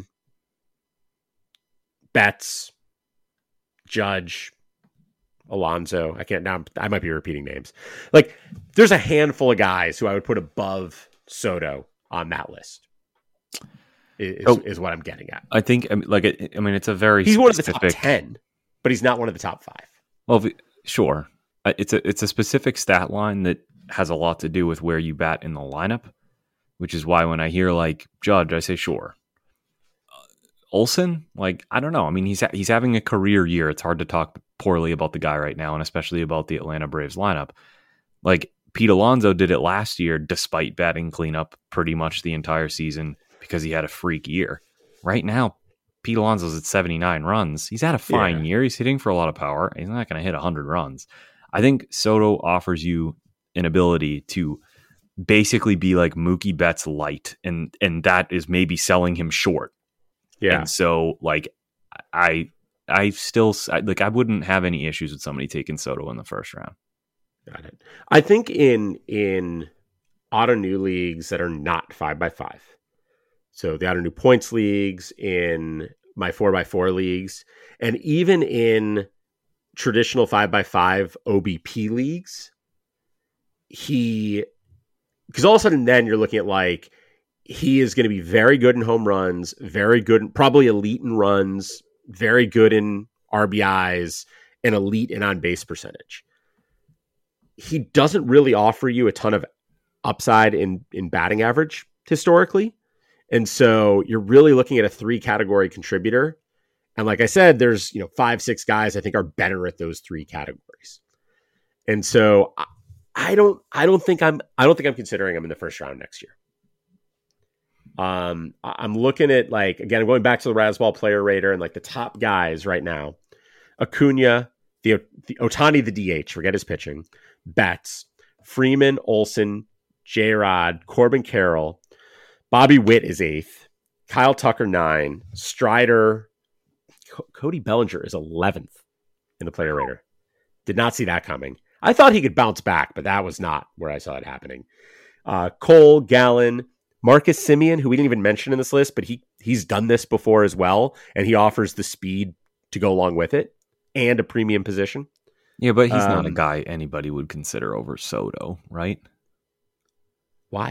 Betts, Judge, Alonso. I might be repeating names. Like, there's a handful of guys who I would put above Soto on that list. Is what I'm getting at.
I think, it's a very
he's
specific...
one of the top 10, but he's not one of the top 5.
Well, sure. It's a specific stat line that has a lot to do with where you bat in the lineup, which is why when I hear like Judge, I say sure. Olson, like, I don't know. I mean, he's having a career year. It's hard to talk poorly about the guy right now, and especially about the Atlanta Braves lineup. Like, Pete Alonso did it last year despite batting cleanup pretty much the entire season because he had a freak year. Right now, Pete Alonso's at 79 runs. He's had a fine year. He's hitting for a lot of power. He's not going to hit 100 runs. I think Soto offers you an ability to basically be like Mookie Betts light, and that is maybe selling him short. Yeah. And so, like, I wouldn't have any issues with somebody taking Soto in the first round.
Got it. I think in auto new leagues that are not 5x5, so the auto new points leagues, in my 4x4 leagues, and even in traditional 5x5 OBP leagues, because all of a sudden then you're looking at like, he is going to be very good in home runs, very good, probably elite in runs, very good in RBIs, and elite in on-base percentage. He doesn't really offer you a ton of upside in batting average historically. And so you're really looking at a 3-category contributor. And like I said, there's 5-6 guys I think are better at those 3 categories. And so I don't think I'm considering him in the first round next year. I'm looking at, like, again, going back to the Razzball player rater and like the top guys right now: Acuna, the Ohtani, the DH, forget his pitching, Betts, Freeman, Olson, J-Rod, Corbin Carroll, Bobby Witt is 8th, Kyle Tucker 9, Strider, Cody Bellinger is 11th in the player rater. Did not see that coming. I thought he could bounce back, but that was not where I saw it happening. Cole, Gallen, Marcus Semien, who we didn't even mention in this list, but he's done this before as well, and he offers the speed to go along with it and a premium position.
Yeah, but he's not a guy anybody would consider over Soto, right?
Why?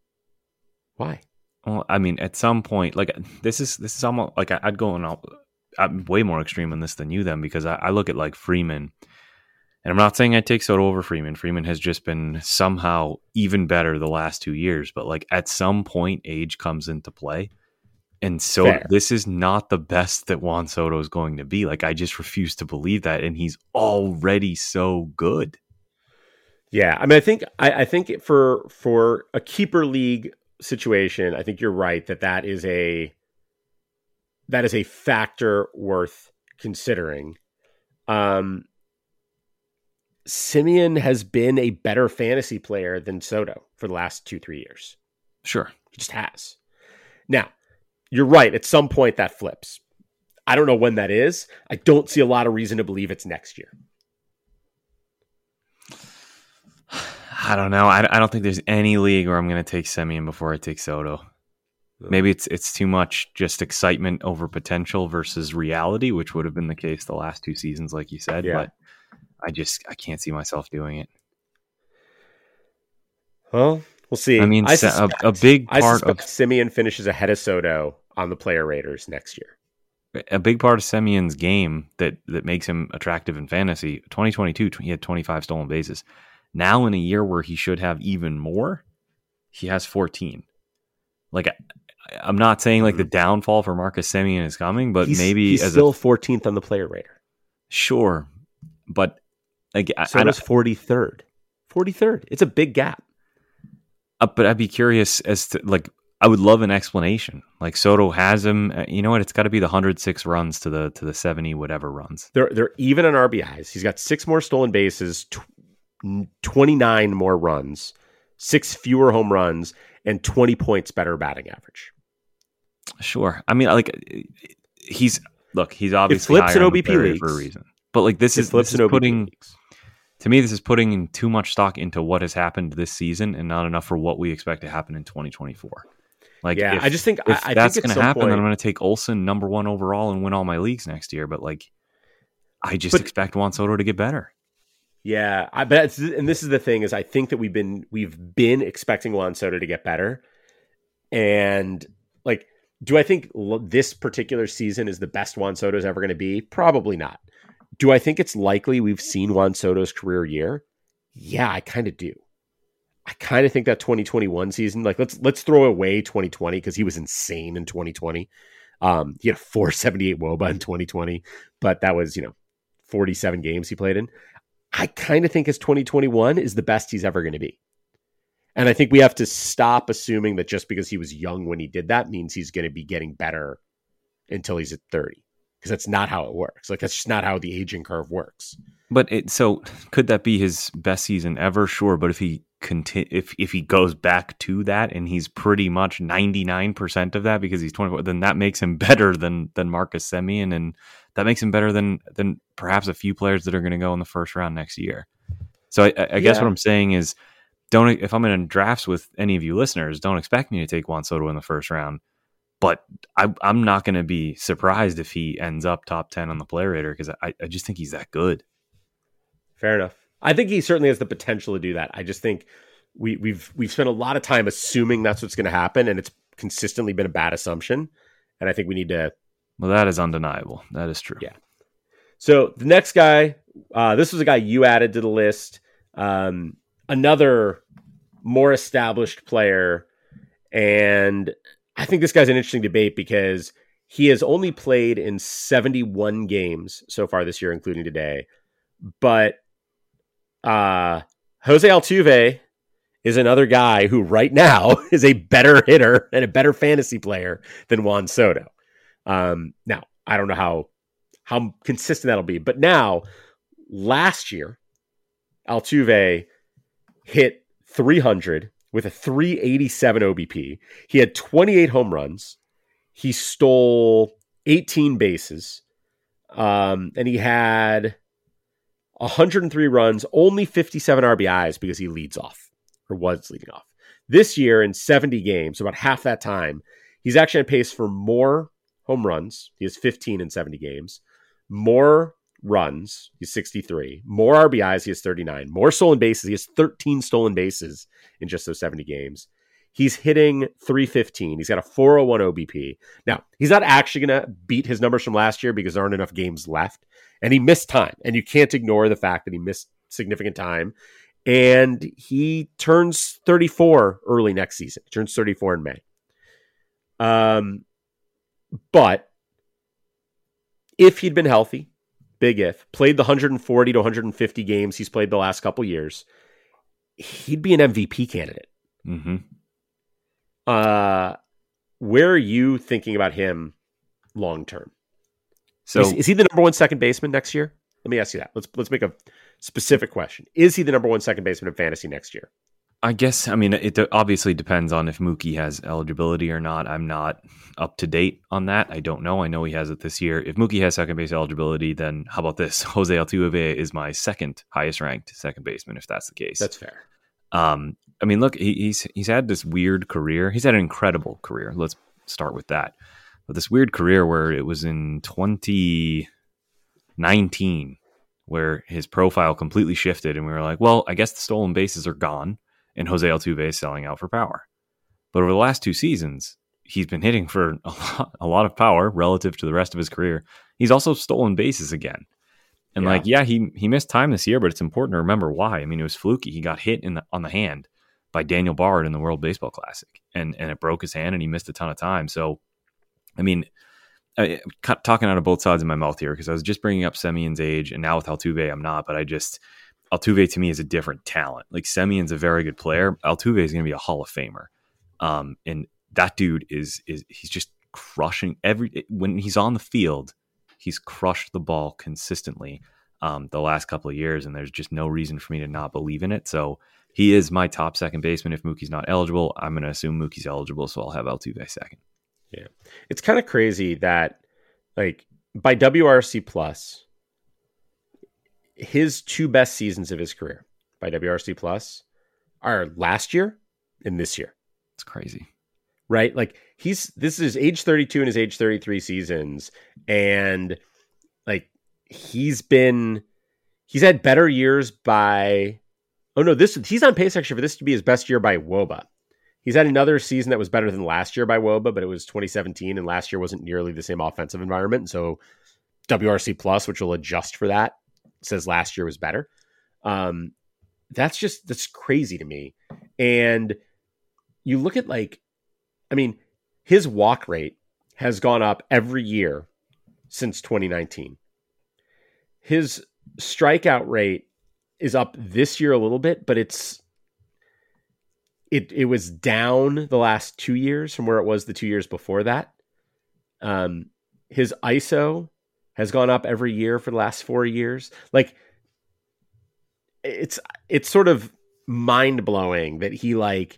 Well, I mean, at some point, like, this is almost like I'd go on. I'm way more extreme on this than you then, because I look at like Freeman, and I'm not saying I take Soto over Freeman. Freeman has just been somehow even better the last 2 years, but like at some point, age comes into play. And so this is not the best that Juan Soto is going to be. Like, I just refuse to believe that. And he's already so good.
Yeah. I mean, I think for a keeper league situation, I think you're right that is a factor worth considering. Semien has been a better fantasy player than Soto for the last 2-3 years.
Sure.
He just has. Now, you're right. At some point that flips. I don't know when that is. I don't see a lot of reason to believe it's next year.
I don't know. I don't think there's any league where I'm going to take Semien before I take Soto. Maybe it's too much just excitement over potential versus reality, which would have been the case the last 2 seasons, like you said.
Yeah.
But I can't see myself doing it.
Well, we'll see.
I mean, a big part of
Semien finishes ahead of Soto on the player raters next year.
A big part of Semien's game that makes him attractive in fantasy. 2022, he had 25 stolen bases. Now, in a year where he should have even more, he has 14. Like, I'm not saying like the downfall for Marcus Semien is coming, but he's
still 14th on the player rater.
Sure, but like
Soto's 43rd. 43rd. It's a big gap.
But I'd be curious as to like. I would love an explanation. Like Soto has him. You know what? It's got to be the 106 runs to the 70 whatever runs.
They're even on RBIs. He's got 6 more stolen bases, 29 more runs, 6 fewer home runs, and 20 points better batting average.
Sure. I mean, like he's obviously
flips
higher
in
on the
OBP
player
leagues.
for a reason. But like this is putting. To me, this is putting too much stock into what has happened this season and not enough for what we expect to happen in 2024. Like,
yeah, I just think
if that's going to happen,
then
I'm going to take Olsen number 1 overall and win all my leagues next year. But like, I just expect Juan Soto to get better.
Yeah, I bet. And this is the thing: is I think that we've been expecting Juan Soto to get better, and like, do I think this particular season is the best Juan Soto is ever going to be? Probably not. Do I think it's likely we've seen Juan Soto's career year? Yeah, I kind of do. I kind of think that 2021 season, like let's throw away 2020 because he was insane in 2020. He had a 478 WOBA in 2020, but that was 47 games he played in. I kind of think his 2021 is the best he's ever going to be. And I think we have to stop assuming that just because he was young when he did that means he's going to be getting better until he's at 30. Because that's not how it works. Like, that's just not how the aging curve works.
But so could that be his best season ever? Sure. But if he goes back to that and he's pretty much 99% of that because he's 24, then that makes him better than Marcus Semien, and that makes him better than perhaps a few players that are going to go in the first round next year. So I guess what I'm saying is, if I'm in drafts with any of you listeners, don't expect me to take Juan Soto in the first round. But I'm not going to be surprised if he ends up top 10 on the player rater because I just think he's that good.
Fair enough. I think he certainly has the potential to do that. I just think we've spent a lot of time assuming that's what's going to happen, and it's consistently been a bad assumption. And I think we need to.
Well, that is undeniable. That is true.
Yeah. So the next guy, this was a guy you added to the list. Another more established player, and I think this guy's an interesting debate because he has only played in 71 games so far this year, including today. But Jose Altuve is another guy who right now is a better hitter and a better fantasy player than Juan Soto. Now, I don't know how consistent that'll be. But now, last year, Altuve hit 300 with a 387 OBP. He had 28 home runs. He stole 18 bases. And he had 103 runs, only 57 RBIs because he leads off or was leading off. This year in 70 games, about half that time, he's actually on pace for more home runs. He has 15 in 70 games. More runs, he's 63. More RBIs, he has 39. More stolen bases, he has 13 stolen bases in just those 70 games. He's hitting 315. He's got a 401 OBP. Now, he's not actually going to beat his numbers from last year because there aren't enough games left. And he missed time. And you can't ignore the fact that he missed significant time. And he turns 34 early next season. He turns 34 in May. But if he'd been healthy, big if, played the 140 to 150 games he's played the last couple years, he'd be an MVP candidate.
Mm-hmm.
Where are you thinking about him long term?
So
is he the number 1 second baseman next year? Let me ask you that. Let's make a specific question. Is he the number 1 second baseman in fantasy next year?
I guess, I mean, it obviously depends on if Mookie has eligibility or not. I'm not up to date on that. I don't know. I know he has it this year. If Mookie has second base eligibility, then how about this? Jose Altuve is my second highest ranked second baseman, if that's the case.
That's fair.
I mean, look, he's had this weird career. He's had an incredible career. Let's start with that. But this weird career where it was in 2019 where his profile completely shifted, and we were like, well, I guess the stolen bases are gone, and Jose Altuve is selling out for power. But over the last 2 seasons, he's been hitting for a lot of power relative to the rest of his career. He's also stolen bases again. And he missed time this year, but it's important to remember why. I mean, it was fluky. He got hit on the hand by Daniel Bard in the World Baseball Classic, and it broke his hand, and he missed a ton of time. So, I mean, talking out of both sides of my mouth here, because I was just bringing up Semion's age, and now with Altuve, I'm not. But Altuve to me is a different talent. Like, Semion's a very good player. Altuve is going to be a Hall of Famer, and that dude he's just crushing when he's on the field. He's crushed the ball consistently the last couple of years, and there's just no reason for me to not believe in it. So he is my top second baseman. If Mookie's not eligible, I'm going to assume Mookie's eligible, so I'll have Altuve second.
Yeah. It's kind of crazy that, like, by WRC Plus, his 2 best seasons of his career by WRC Plus are last year and this year.
It's crazy.
Right? Like, this is his age 32 and his age 33 seasons, and like he's had better years by he's on pace actually for this to be his best year by WOBA. He's had another season that was better than last year by WOBA, but it was 2017, and last year wasn't nearly the same offensive environment. So WRC Plus, which will adjust for that, says last year was better. That's crazy to me. And you look at, like, I mean, his walk rate has gone up every year since 2019. His strikeout rate is up this year a little bit, but it was down the last 2 years from where it was the 2 years before that. His ISO has gone up every year for the last 4 years. Like, it's sort of mind blowing that he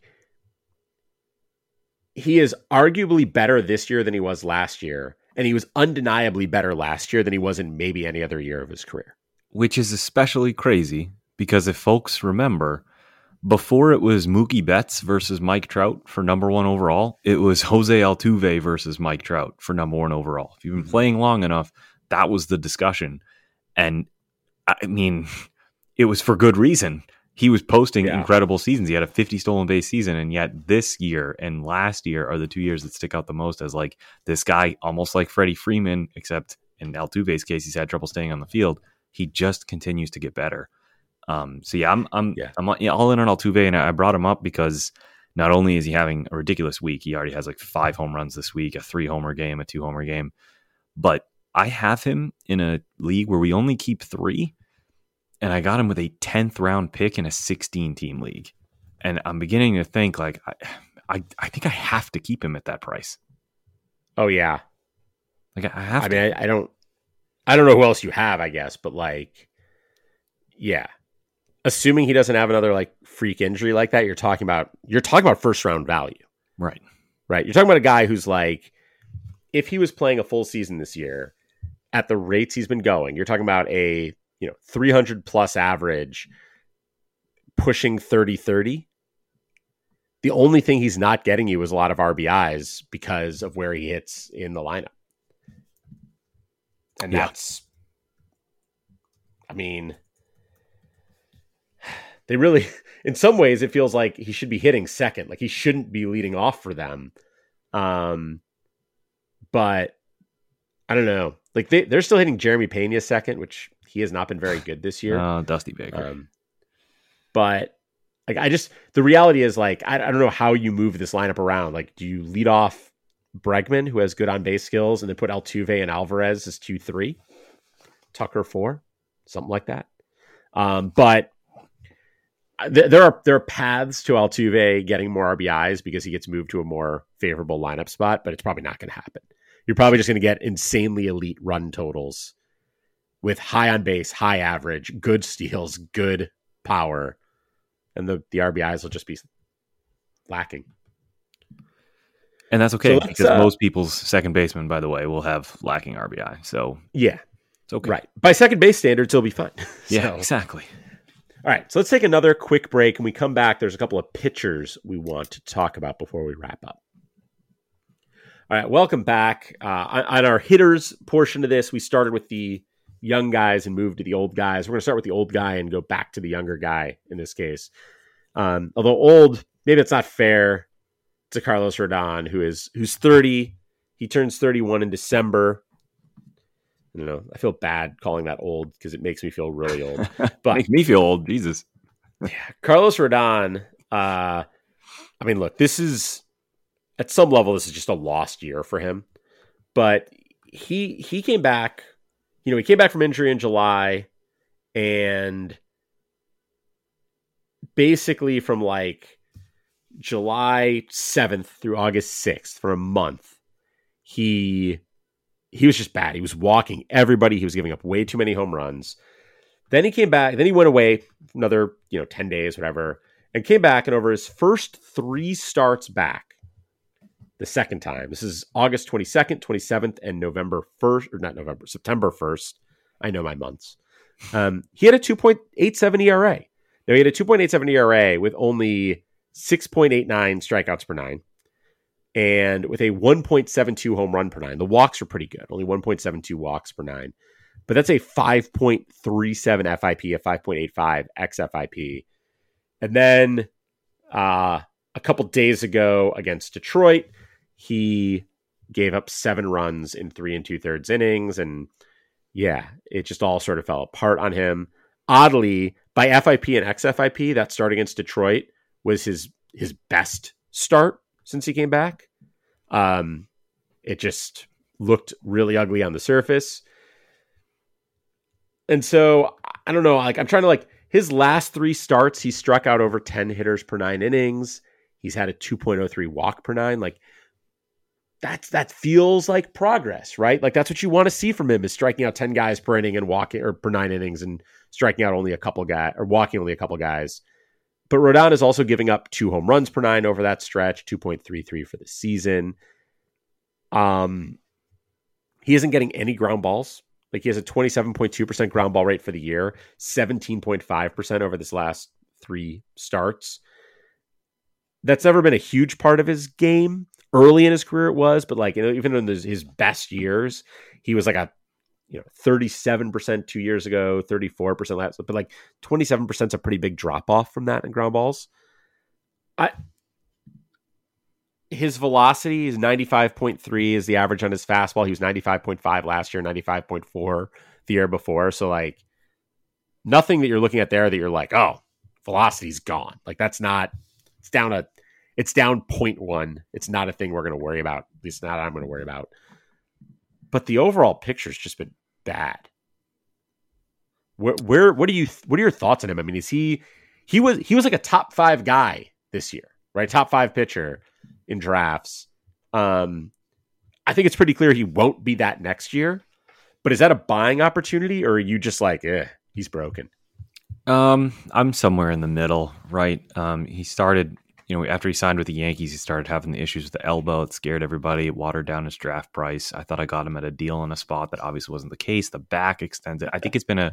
is arguably better this year than he was last year. And he was undeniably better last year than he was in maybe any other year of his career.
Which is especially crazy because if folks remember, before it was Mookie Betts versus Mike Trout for number 1 overall, it was Jose Altuve versus Mike Trout for number 1 overall. If you've been playing long enough, that was the discussion. And I mean, it was for good reason. He was posting incredible seasons. He had a 50 stolen base season, and yet this year and last year are the 2 years that stick out the most as, like, this guy, almost like Freddie Freeman, except in Altuve's case, he's had trouble staying on the field. He just continues to get better. I'm all in on Altuve, and I brought him up because not only is he having a ridiculous week, he already has like 5 home runs this week, a 3-homer game, a 2-homer game, but I have him in a league where we only keep 3. And I got him with a 10th round pick in a 16-team league. And I'm beginning to think, like, I think I have to keep him at that price.
Oh, yeah.
Like, I have to.
I mean, I don't know who else you have, I guess. But, like, yeah. Assuming he doesn't have another, like, freak injury like that, you're talking about first round value.
Right.
Right. You're talking about a guy who's, like, if he was playing a full season this year at the rates he's been going, you're talking about a 300 plus average, pushing 30-30. The only thing he's not getting you is a lot of RBIs because of where he hits in the lineup. And that's, I mean, they really, in some ways, it feels like he should be hitting second. Like, he shouldn't be leading off for them. But I don't know. Like, they're still hitting Jeremy Pena second, which he has not been very good this year.
Dusty Baker.
But like, the reality is, like, I don't know how you move this lineup around. Like, do you lead off Bregman, who has good on base skills, and then put Altuve and Alvarez as 2-3, Tucker 4, something like that? But there are paths to Altuve getting more RBIs because he gets moved to a more favorable lineup spot, but it's probably not going to happen. You're probably just going to get insanely elite run totals with high on base, high average, good steals, good power, and the RBIs will just be lacking.
And that's okay, because most people's second baseman, by the way, will have lacking RBI. So
yeah,
it's okay.
Right. By second base standards, it'll be fine.
Yeah, exactly.
All right, so let's take another quick break. When we come back, there's a couple of pitchers we want to talk about before we wrap up. All right, welcome back. On our hitters portion of this, we started with the young guys and moved to the old guys. We're going to start with the old guy and go back to the younger guy in this case. Although old, maybe it's not fair to Carlos Rodon, who's 30. He turns 31 in December. I don't know. I feel bad calling that old because it makes me feel really old. But
Makes me feel old. Jesus.
yeah, Carlos Rodon. I mean, look, this is at some level, this is just a lost year for him. But he came back. He came back from injury in July, and basically from like July 7th through August 6th for a month, he was just bad. He was walking everybody. He was giving up way too many home runs. Then he came back. Then he went away another 10 days, whatever, and came back. And over his first 3 starts back, the second time, this is August 22nd, 27th, and September 1st. I know my months. He had a 2.87 ERA. Now, he had a 2.87 ERA with only 6.89 strikeouts per 9 and with a 1.72 home run per 9. The walks are pretty good, only 1.72 walks per 9. But that's a 5.37 FIP, a 5.85 xFIP. And then a couple days ago against Detroit, he gave up 7 runs in 3 2/3 innings. And yeah, it just all sort of fell apart on him. Oddly, by FIP and xFIP, that start against Detroit was his best start since he came back. It just looked really ugly on the surface. And so, I don't know, I'm trying to his last 3 starts, he struck out over 10 hitters per 9 innings. He's had a 2.03 walk per 9. That feels like progress, right? That's what you want to see from him, is striking out 10 guys per inning and walking, or per 9 innings, and striking out only a couple guys, or walking only a couple guys. But Rodon is also giving up 2 home runs per 9 over that stretch, 2.33 for the season. He isn't getting any ground balls. He has a 27.2% ground ball rate for the year, 17.5% over this last 3 starts. That's never been a huge part of his game. Early in his career it was, but even in his best years, he was a 37% 2 years ago, 34% last, but 27% is a pretty big drop off from that in ground balls. His velocity is 95.3 is the average on his fastball. He was 95.5 last year, 95.4 the year before. So nothing that you're looking at there that you're oh, velocity's gone. That's not, it's down 0.1. It's not a thing we're going to worry about. At least not I'm going to worry about. But the overall picture's just been bad. What are your thoughts on him? I mean, he was like a top 5 guy this year, right? Top 5 pitcher in drafts. I think it's pretty clear he won't be that next year. But is that a buying opportunity, or are you just he's broken?
I'm somewhere in the middle, right? He started, after he signed with the Yankees, he started having the issues with the elbow. It scared everybody. It watered down his draft price. I thought I got him at a deal in a spot that obviously wasn't the case. The back extended. I think it's been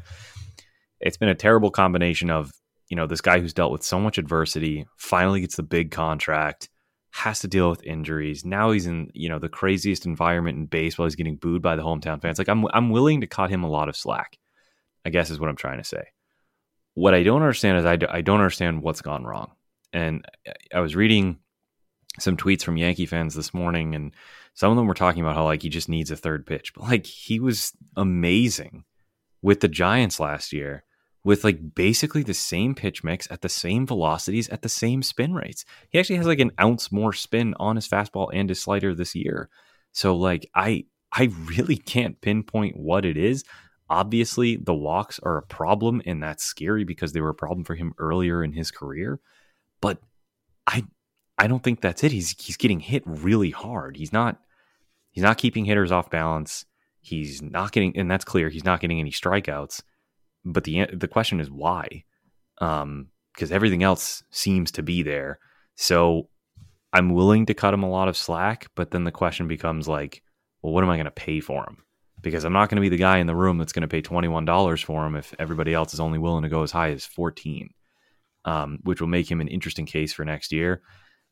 a terrible combination of, this guy who's dealt with so much adversity, finally gets the big contract, has to deal with injuries. Now he's in, the craziest environment in baseball. He's getting booed by the hometown fans. I'm willing to cut him a lot of slack, I guess is what I'm trying to say. What I don't understand is I don't understand what's gone wrong. And I was reading some tweets from Yankee fans this morning, and some of them were talking about how he just needs a third pitch. But he was amazing with the Giants last year, with basically the same pitch mix at the same velocities at the same spin rates. He actually has an ounce more spin on his fastball and his slider this year. So I really can't pinpoint what it is. Obviously, the walks are a problem, and that's scary because they were a problem for him earlier in his career. But I don't think that's it. He's getting hit really hard. He's not keeping hitters off balance. He's not getting, and that's clear, he's not getting any strikeouts. But the question is why? Because everything else seems to be there. So I'm willing to cut him a lot of slack, but then the question becomes well, what am I going to pay for him? Because I'm not going to be the guy in the room that's going to pay $21 for him if everybody else is only willing to go as high as $14, which will make him an interesting case for next year.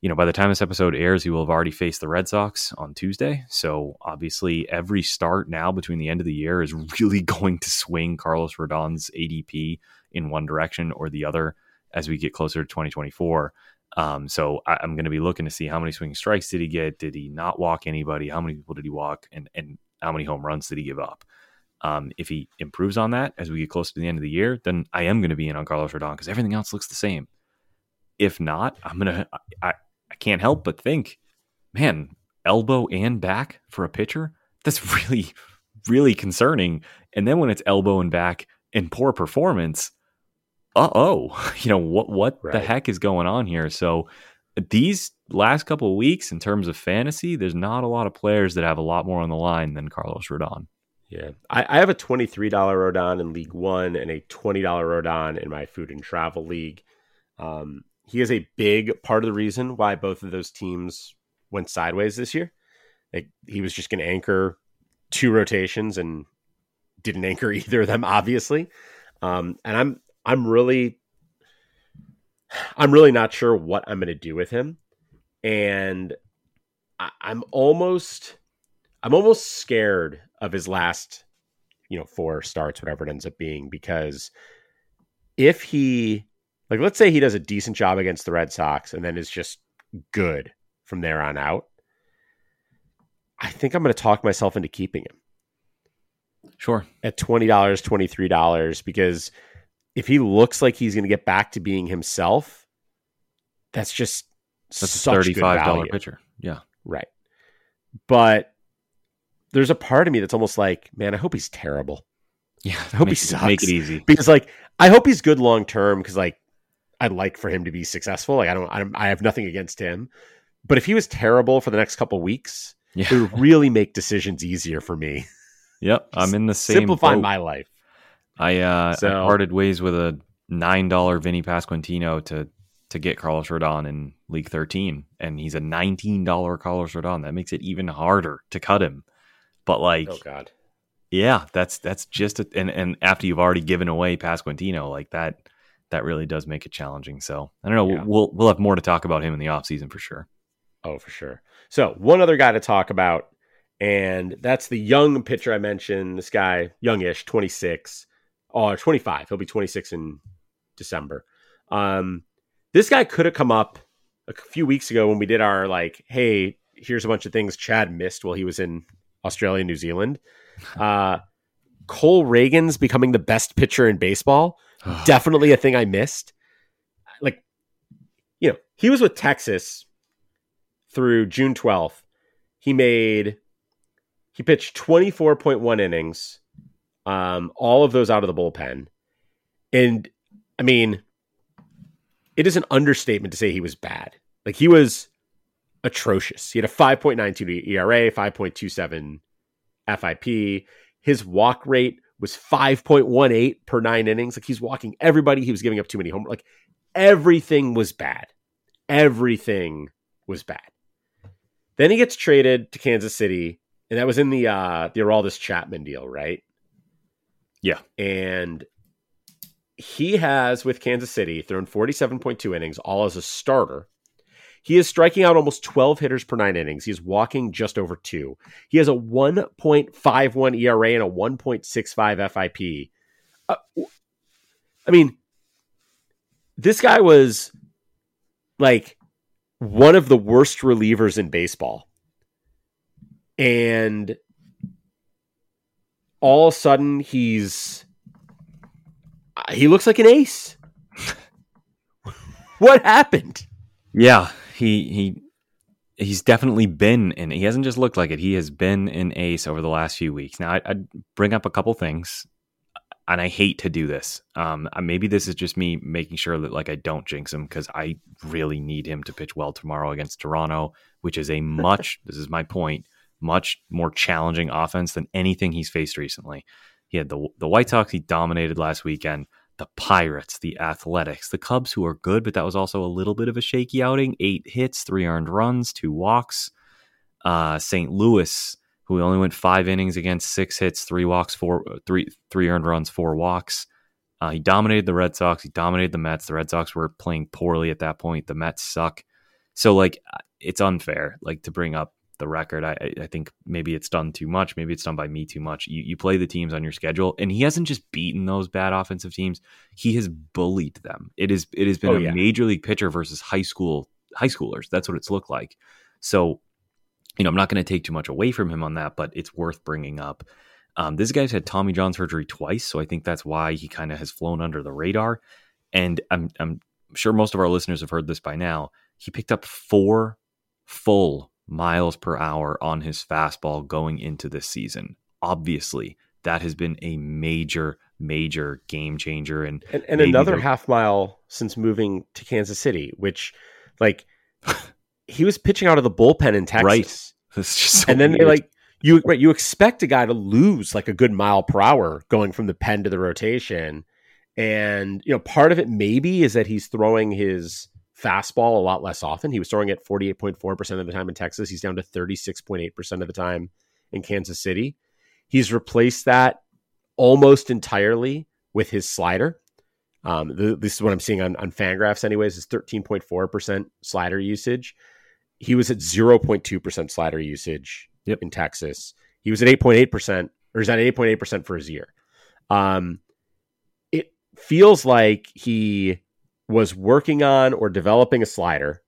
by the time this episode airs, he will have already faced the Red Sox on Tuesday. So obviously every start now between the end of the year is really going to swing Carlos Rodon's ADP in one direction or the other as we get closer to 2024. So I'm going to be looking to see how many swinging strikes did he get? Did he not walk anybody? How many people did he walk? And how many home runs did he give up? If he improves on that as we get closer to the end of the year, then I am going to be in on Carlos Rodon because everything else looks the same. If not, I can't help but think, man, elbow and back for a pitcher, that's really, really concerning. And then when it's elbow and back and poor performance, what
Right.
the heck is going on here? So these last couple of weeks in terms of fantasy, there's not a lot of players that have a lot more on the line than Carlos Rodon.
Yeah. I have a $23 Rodon in League One and a $20 Rodon in my food and travel league. He is a big part of the reason why both of those teams went sideways this year. Like, he was just going to anchor 2 rotations and didn't anchor either of them, obviously. And I'm really not sure what I'm going to do with him. And I'm almost scared of his last, 4 starts, whatever it ends up being, because if he, let's say he does a decent job against the Red Sox and then is just good from there on out, I think I'm going to talk myself into keeping him.
Sure.
At $20, $23, because if he looks like he's going to get back to being himself, that's a such
$35
good value.
pitcher. Yeah.
Right. But there's a part of me that's almost like, man, I hope he's terrible.
Yeah.
I hope he sucks.
Make it easy.
Because I hope he's good long term, because I'd like for him to be successful. I have nothing against him. But if he was terrible for the next couple weeks, it would really make decisions easier for me.
Yep. I'm in the same
Simplify
boat.
my life.
I parted ways with a $9 Vinny Pasquantino to get Carlos Rodon in League 13, and he's a $19 Carlos Rodon. That makes it even harder to cut him. But
oh god,
yeah, that's just and after you've already given away Pasquantino, that really does make it challenging. So I don't know.
Yeah.
We'll have more to talk about him in the offseason for sure.
Oh, for sure. So one other guy to talk about, and that's the young pitcher I mentioned. This guy, youngish, 26. Or 25. He'll be 26 in December. This guy could have come up a few weeks ago when we did our hey, here's a bunch of things Chad missed while he was in Australia, New Zealand. Cole Reagan's becoming the best pitcher in baseball. Definitely a thing I missed. He was with Texas through June 12th. He pitched 24.1 innings. All of those out of the bullpen. And I mean, it is an understatement to say he was bad. He was atrocious. He had a 5.92 ERA, 5.27 FIP. His walk rate was 5.18 per 9 innings. He's walking everybody. He was giving up too many home. Everything was bad. Everything was bad. Then he gets traded to Kansas City, and that was in the Aroldis Chapman deal, right?
Yeah.
And he has, with Kansas City, thrown 47.2 innings, all as a starter. He is striking out almost 12 hitters per 9 innings. He is walking just over 2. He has a 1.51 ERA and a 1.65 FIP. I mean, this guy was one of the worst relievers in baseball. And all of a sudden he looks like an ace. What happened?
Yeah, he's definitely been and he hasn't just looked like it. He has been an ace over the last few weeks. Now I'd bring up a couple things, and I hate to do this. Maybe this is just me making sure that I don't jinx him, because I really need him to pitch well tomorrow against Toronto, which is a much this is my point, much more challenging offense than anything he's faced recently. He had the White Sox he dominated last weekend, the Pirates, the Athletics, the Cubs, who are good, but that was also a little bit of a shaky outing. 8 hits, 3 earned runs, 2 walks. St. Louis, who only went 5 innings against 6 hits, 3 walks, 3 earned runs, 4 walks. He dominated the Red Sox. He dominated the Mets. The Red Sox were playing poorly at that point. The Mets suck. So like it's unfair like to bring up the record. I think maybe it's done too much. Maybe it's done by me too much. You play the teams on your schedule, and he hasn't just beaten those bad offensive teams. He has bullied them. It has been major league pitcher versus high schoolers. That's what it's looked like. So, I'm not going to take too much away from him on that, but it's worth bringing up. This guy's had Tommy John surgery twice, so I think that's why he kind of has flown under the radar. And I'm sure most of our listeners have heard this by now. He picked up 4 full miles per hour on his fastball going into this season. Obviously, that has been a major game changer. And
another half mile since moving to Kansas City, which like he was pitching out of the bullpen in Texas.
Right. That's just so
and then
weird.
they like you expect a guy to lose like a good mile per hour going from the pen to the rotation. And, part of it maybe is that he's throwing his fastball a lot less often. He was throwing it 48.4% of the time in Texas. He's down to 36.8% of the time in Kansas City. He's replaced that almost entirely with his slider. This is what I'm seeing on Fangraphs anyways, is 13.4% slider usage. He was at 0.2% slider usage in Texas. He was at 8.8%, or he's at 8.8% for his year. It feels like he was working on or developing a slider,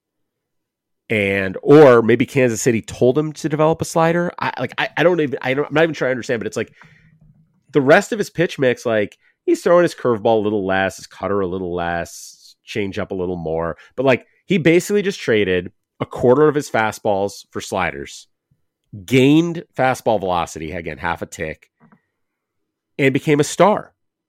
or maybe Kansas City told him to develop a slider. I'm not even trying to understand, but it's like the rest of his pitch mix, like he's throwing his curveball a little less, his cutter a little less, change up a little more, but like he basically just traded a quarter of his fastballs for sliders, gained fastball velocity, again, half a tick, and became a star.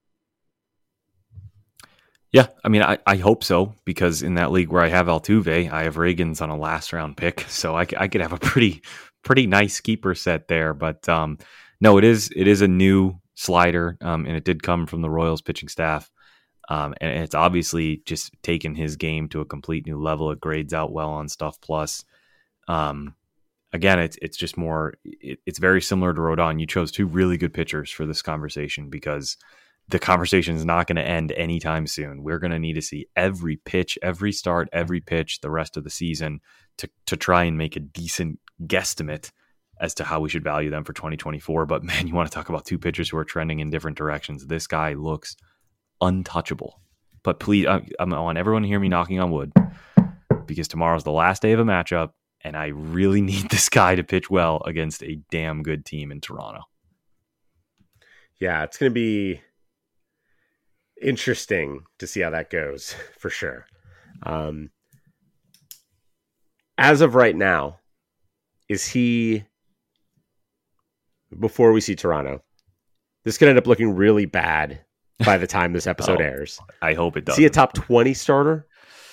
Yeah, I mean, I hope so, because in that league where I have Altuve, I have Ragans on a last round pick, so I could have a pretty nice keeper set there. But no, it is a new slider, and it did come from the Royals pitching staff, and it's obviously just taken his game to a complete new level. It grades out well on Stuff Plus. Again, it's just more. It's very similar to Rodon. You chose 2 really good pitchers for this conversation because the conversation is not going to end anytime soon. We're going to need to see every pitch, every start, every pitch the rest of the season to try and make a decent guesstimate as to how we should value them for 2024. But man, you want to talk about 2 pitchers who are trending in different directions. This guy looks untouchable. But please, I want everyone to hear me knocking on wood, because tomorrow's the last day of a matchup, and I really need this guy to pitch well against a damn good team in Toronto.
Yeah, it's going to be interesting to see how that goes for sure. As of right now, is he, before we see Toronto, this could end up looking really bad by the time this episode airs.
I hope it does.
Is he a top 20 starter?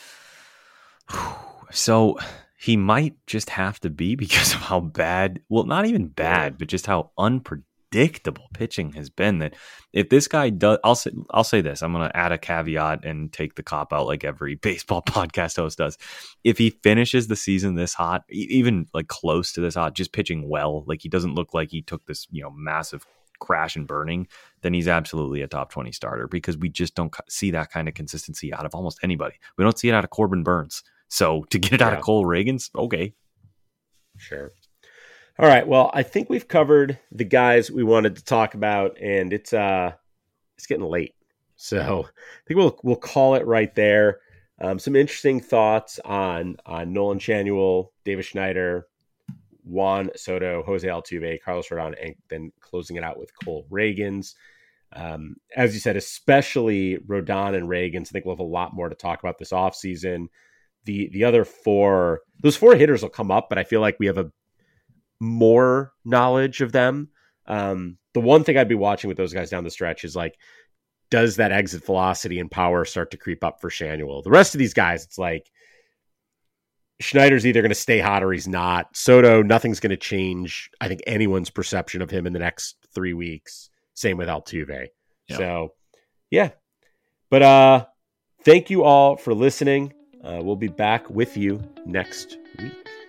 So he might just have to be, because of how bad, well, not even bad, but just how unpredictable pitching has been, that if this guy does, I'll say this, I'm going to add a caveat and take the cop out like every baseball podcast host does. If he finishes the season this hot, even like close to this hot, just pitching well, like he doesn't look like he took this, massive crash and burning, then he's absolutely a top 20 starter, because we just don't see that kind of consistency out of almost anybody. We don't see it out of Corbin Burns. So to get it out of Cole Ragans, okay. Sure.
All right. Well, I think we've covered the guys we wanted to talk about, and it's getting late. So I think we'll call it right there. Some interesting thoughts on Nolan Schanuel, Davis Schneider, Juan Soto, Jose Altuve, Carlos Rodon, and then closing it out with Cole Ragans. As you said, especially Rodon and Ragans, I think we'll have a lot more to talk about this offseason. The other 4, those 4 hitters will come up, but I feel like we have a more knowledge of them. The one thing I'd be watching with those guys down the stretch is like, does that exit velocity and power start to creep up for Schanuel? The rest of these guys, it's like Schneider's either going to stay hot or he's not. Soto, nothing's going to change, I think, anyone's perception of him in the next 3 weeks. Same with Altuve. Yeah. So, yeah. But thank you all for listening. We'll be back with you next week.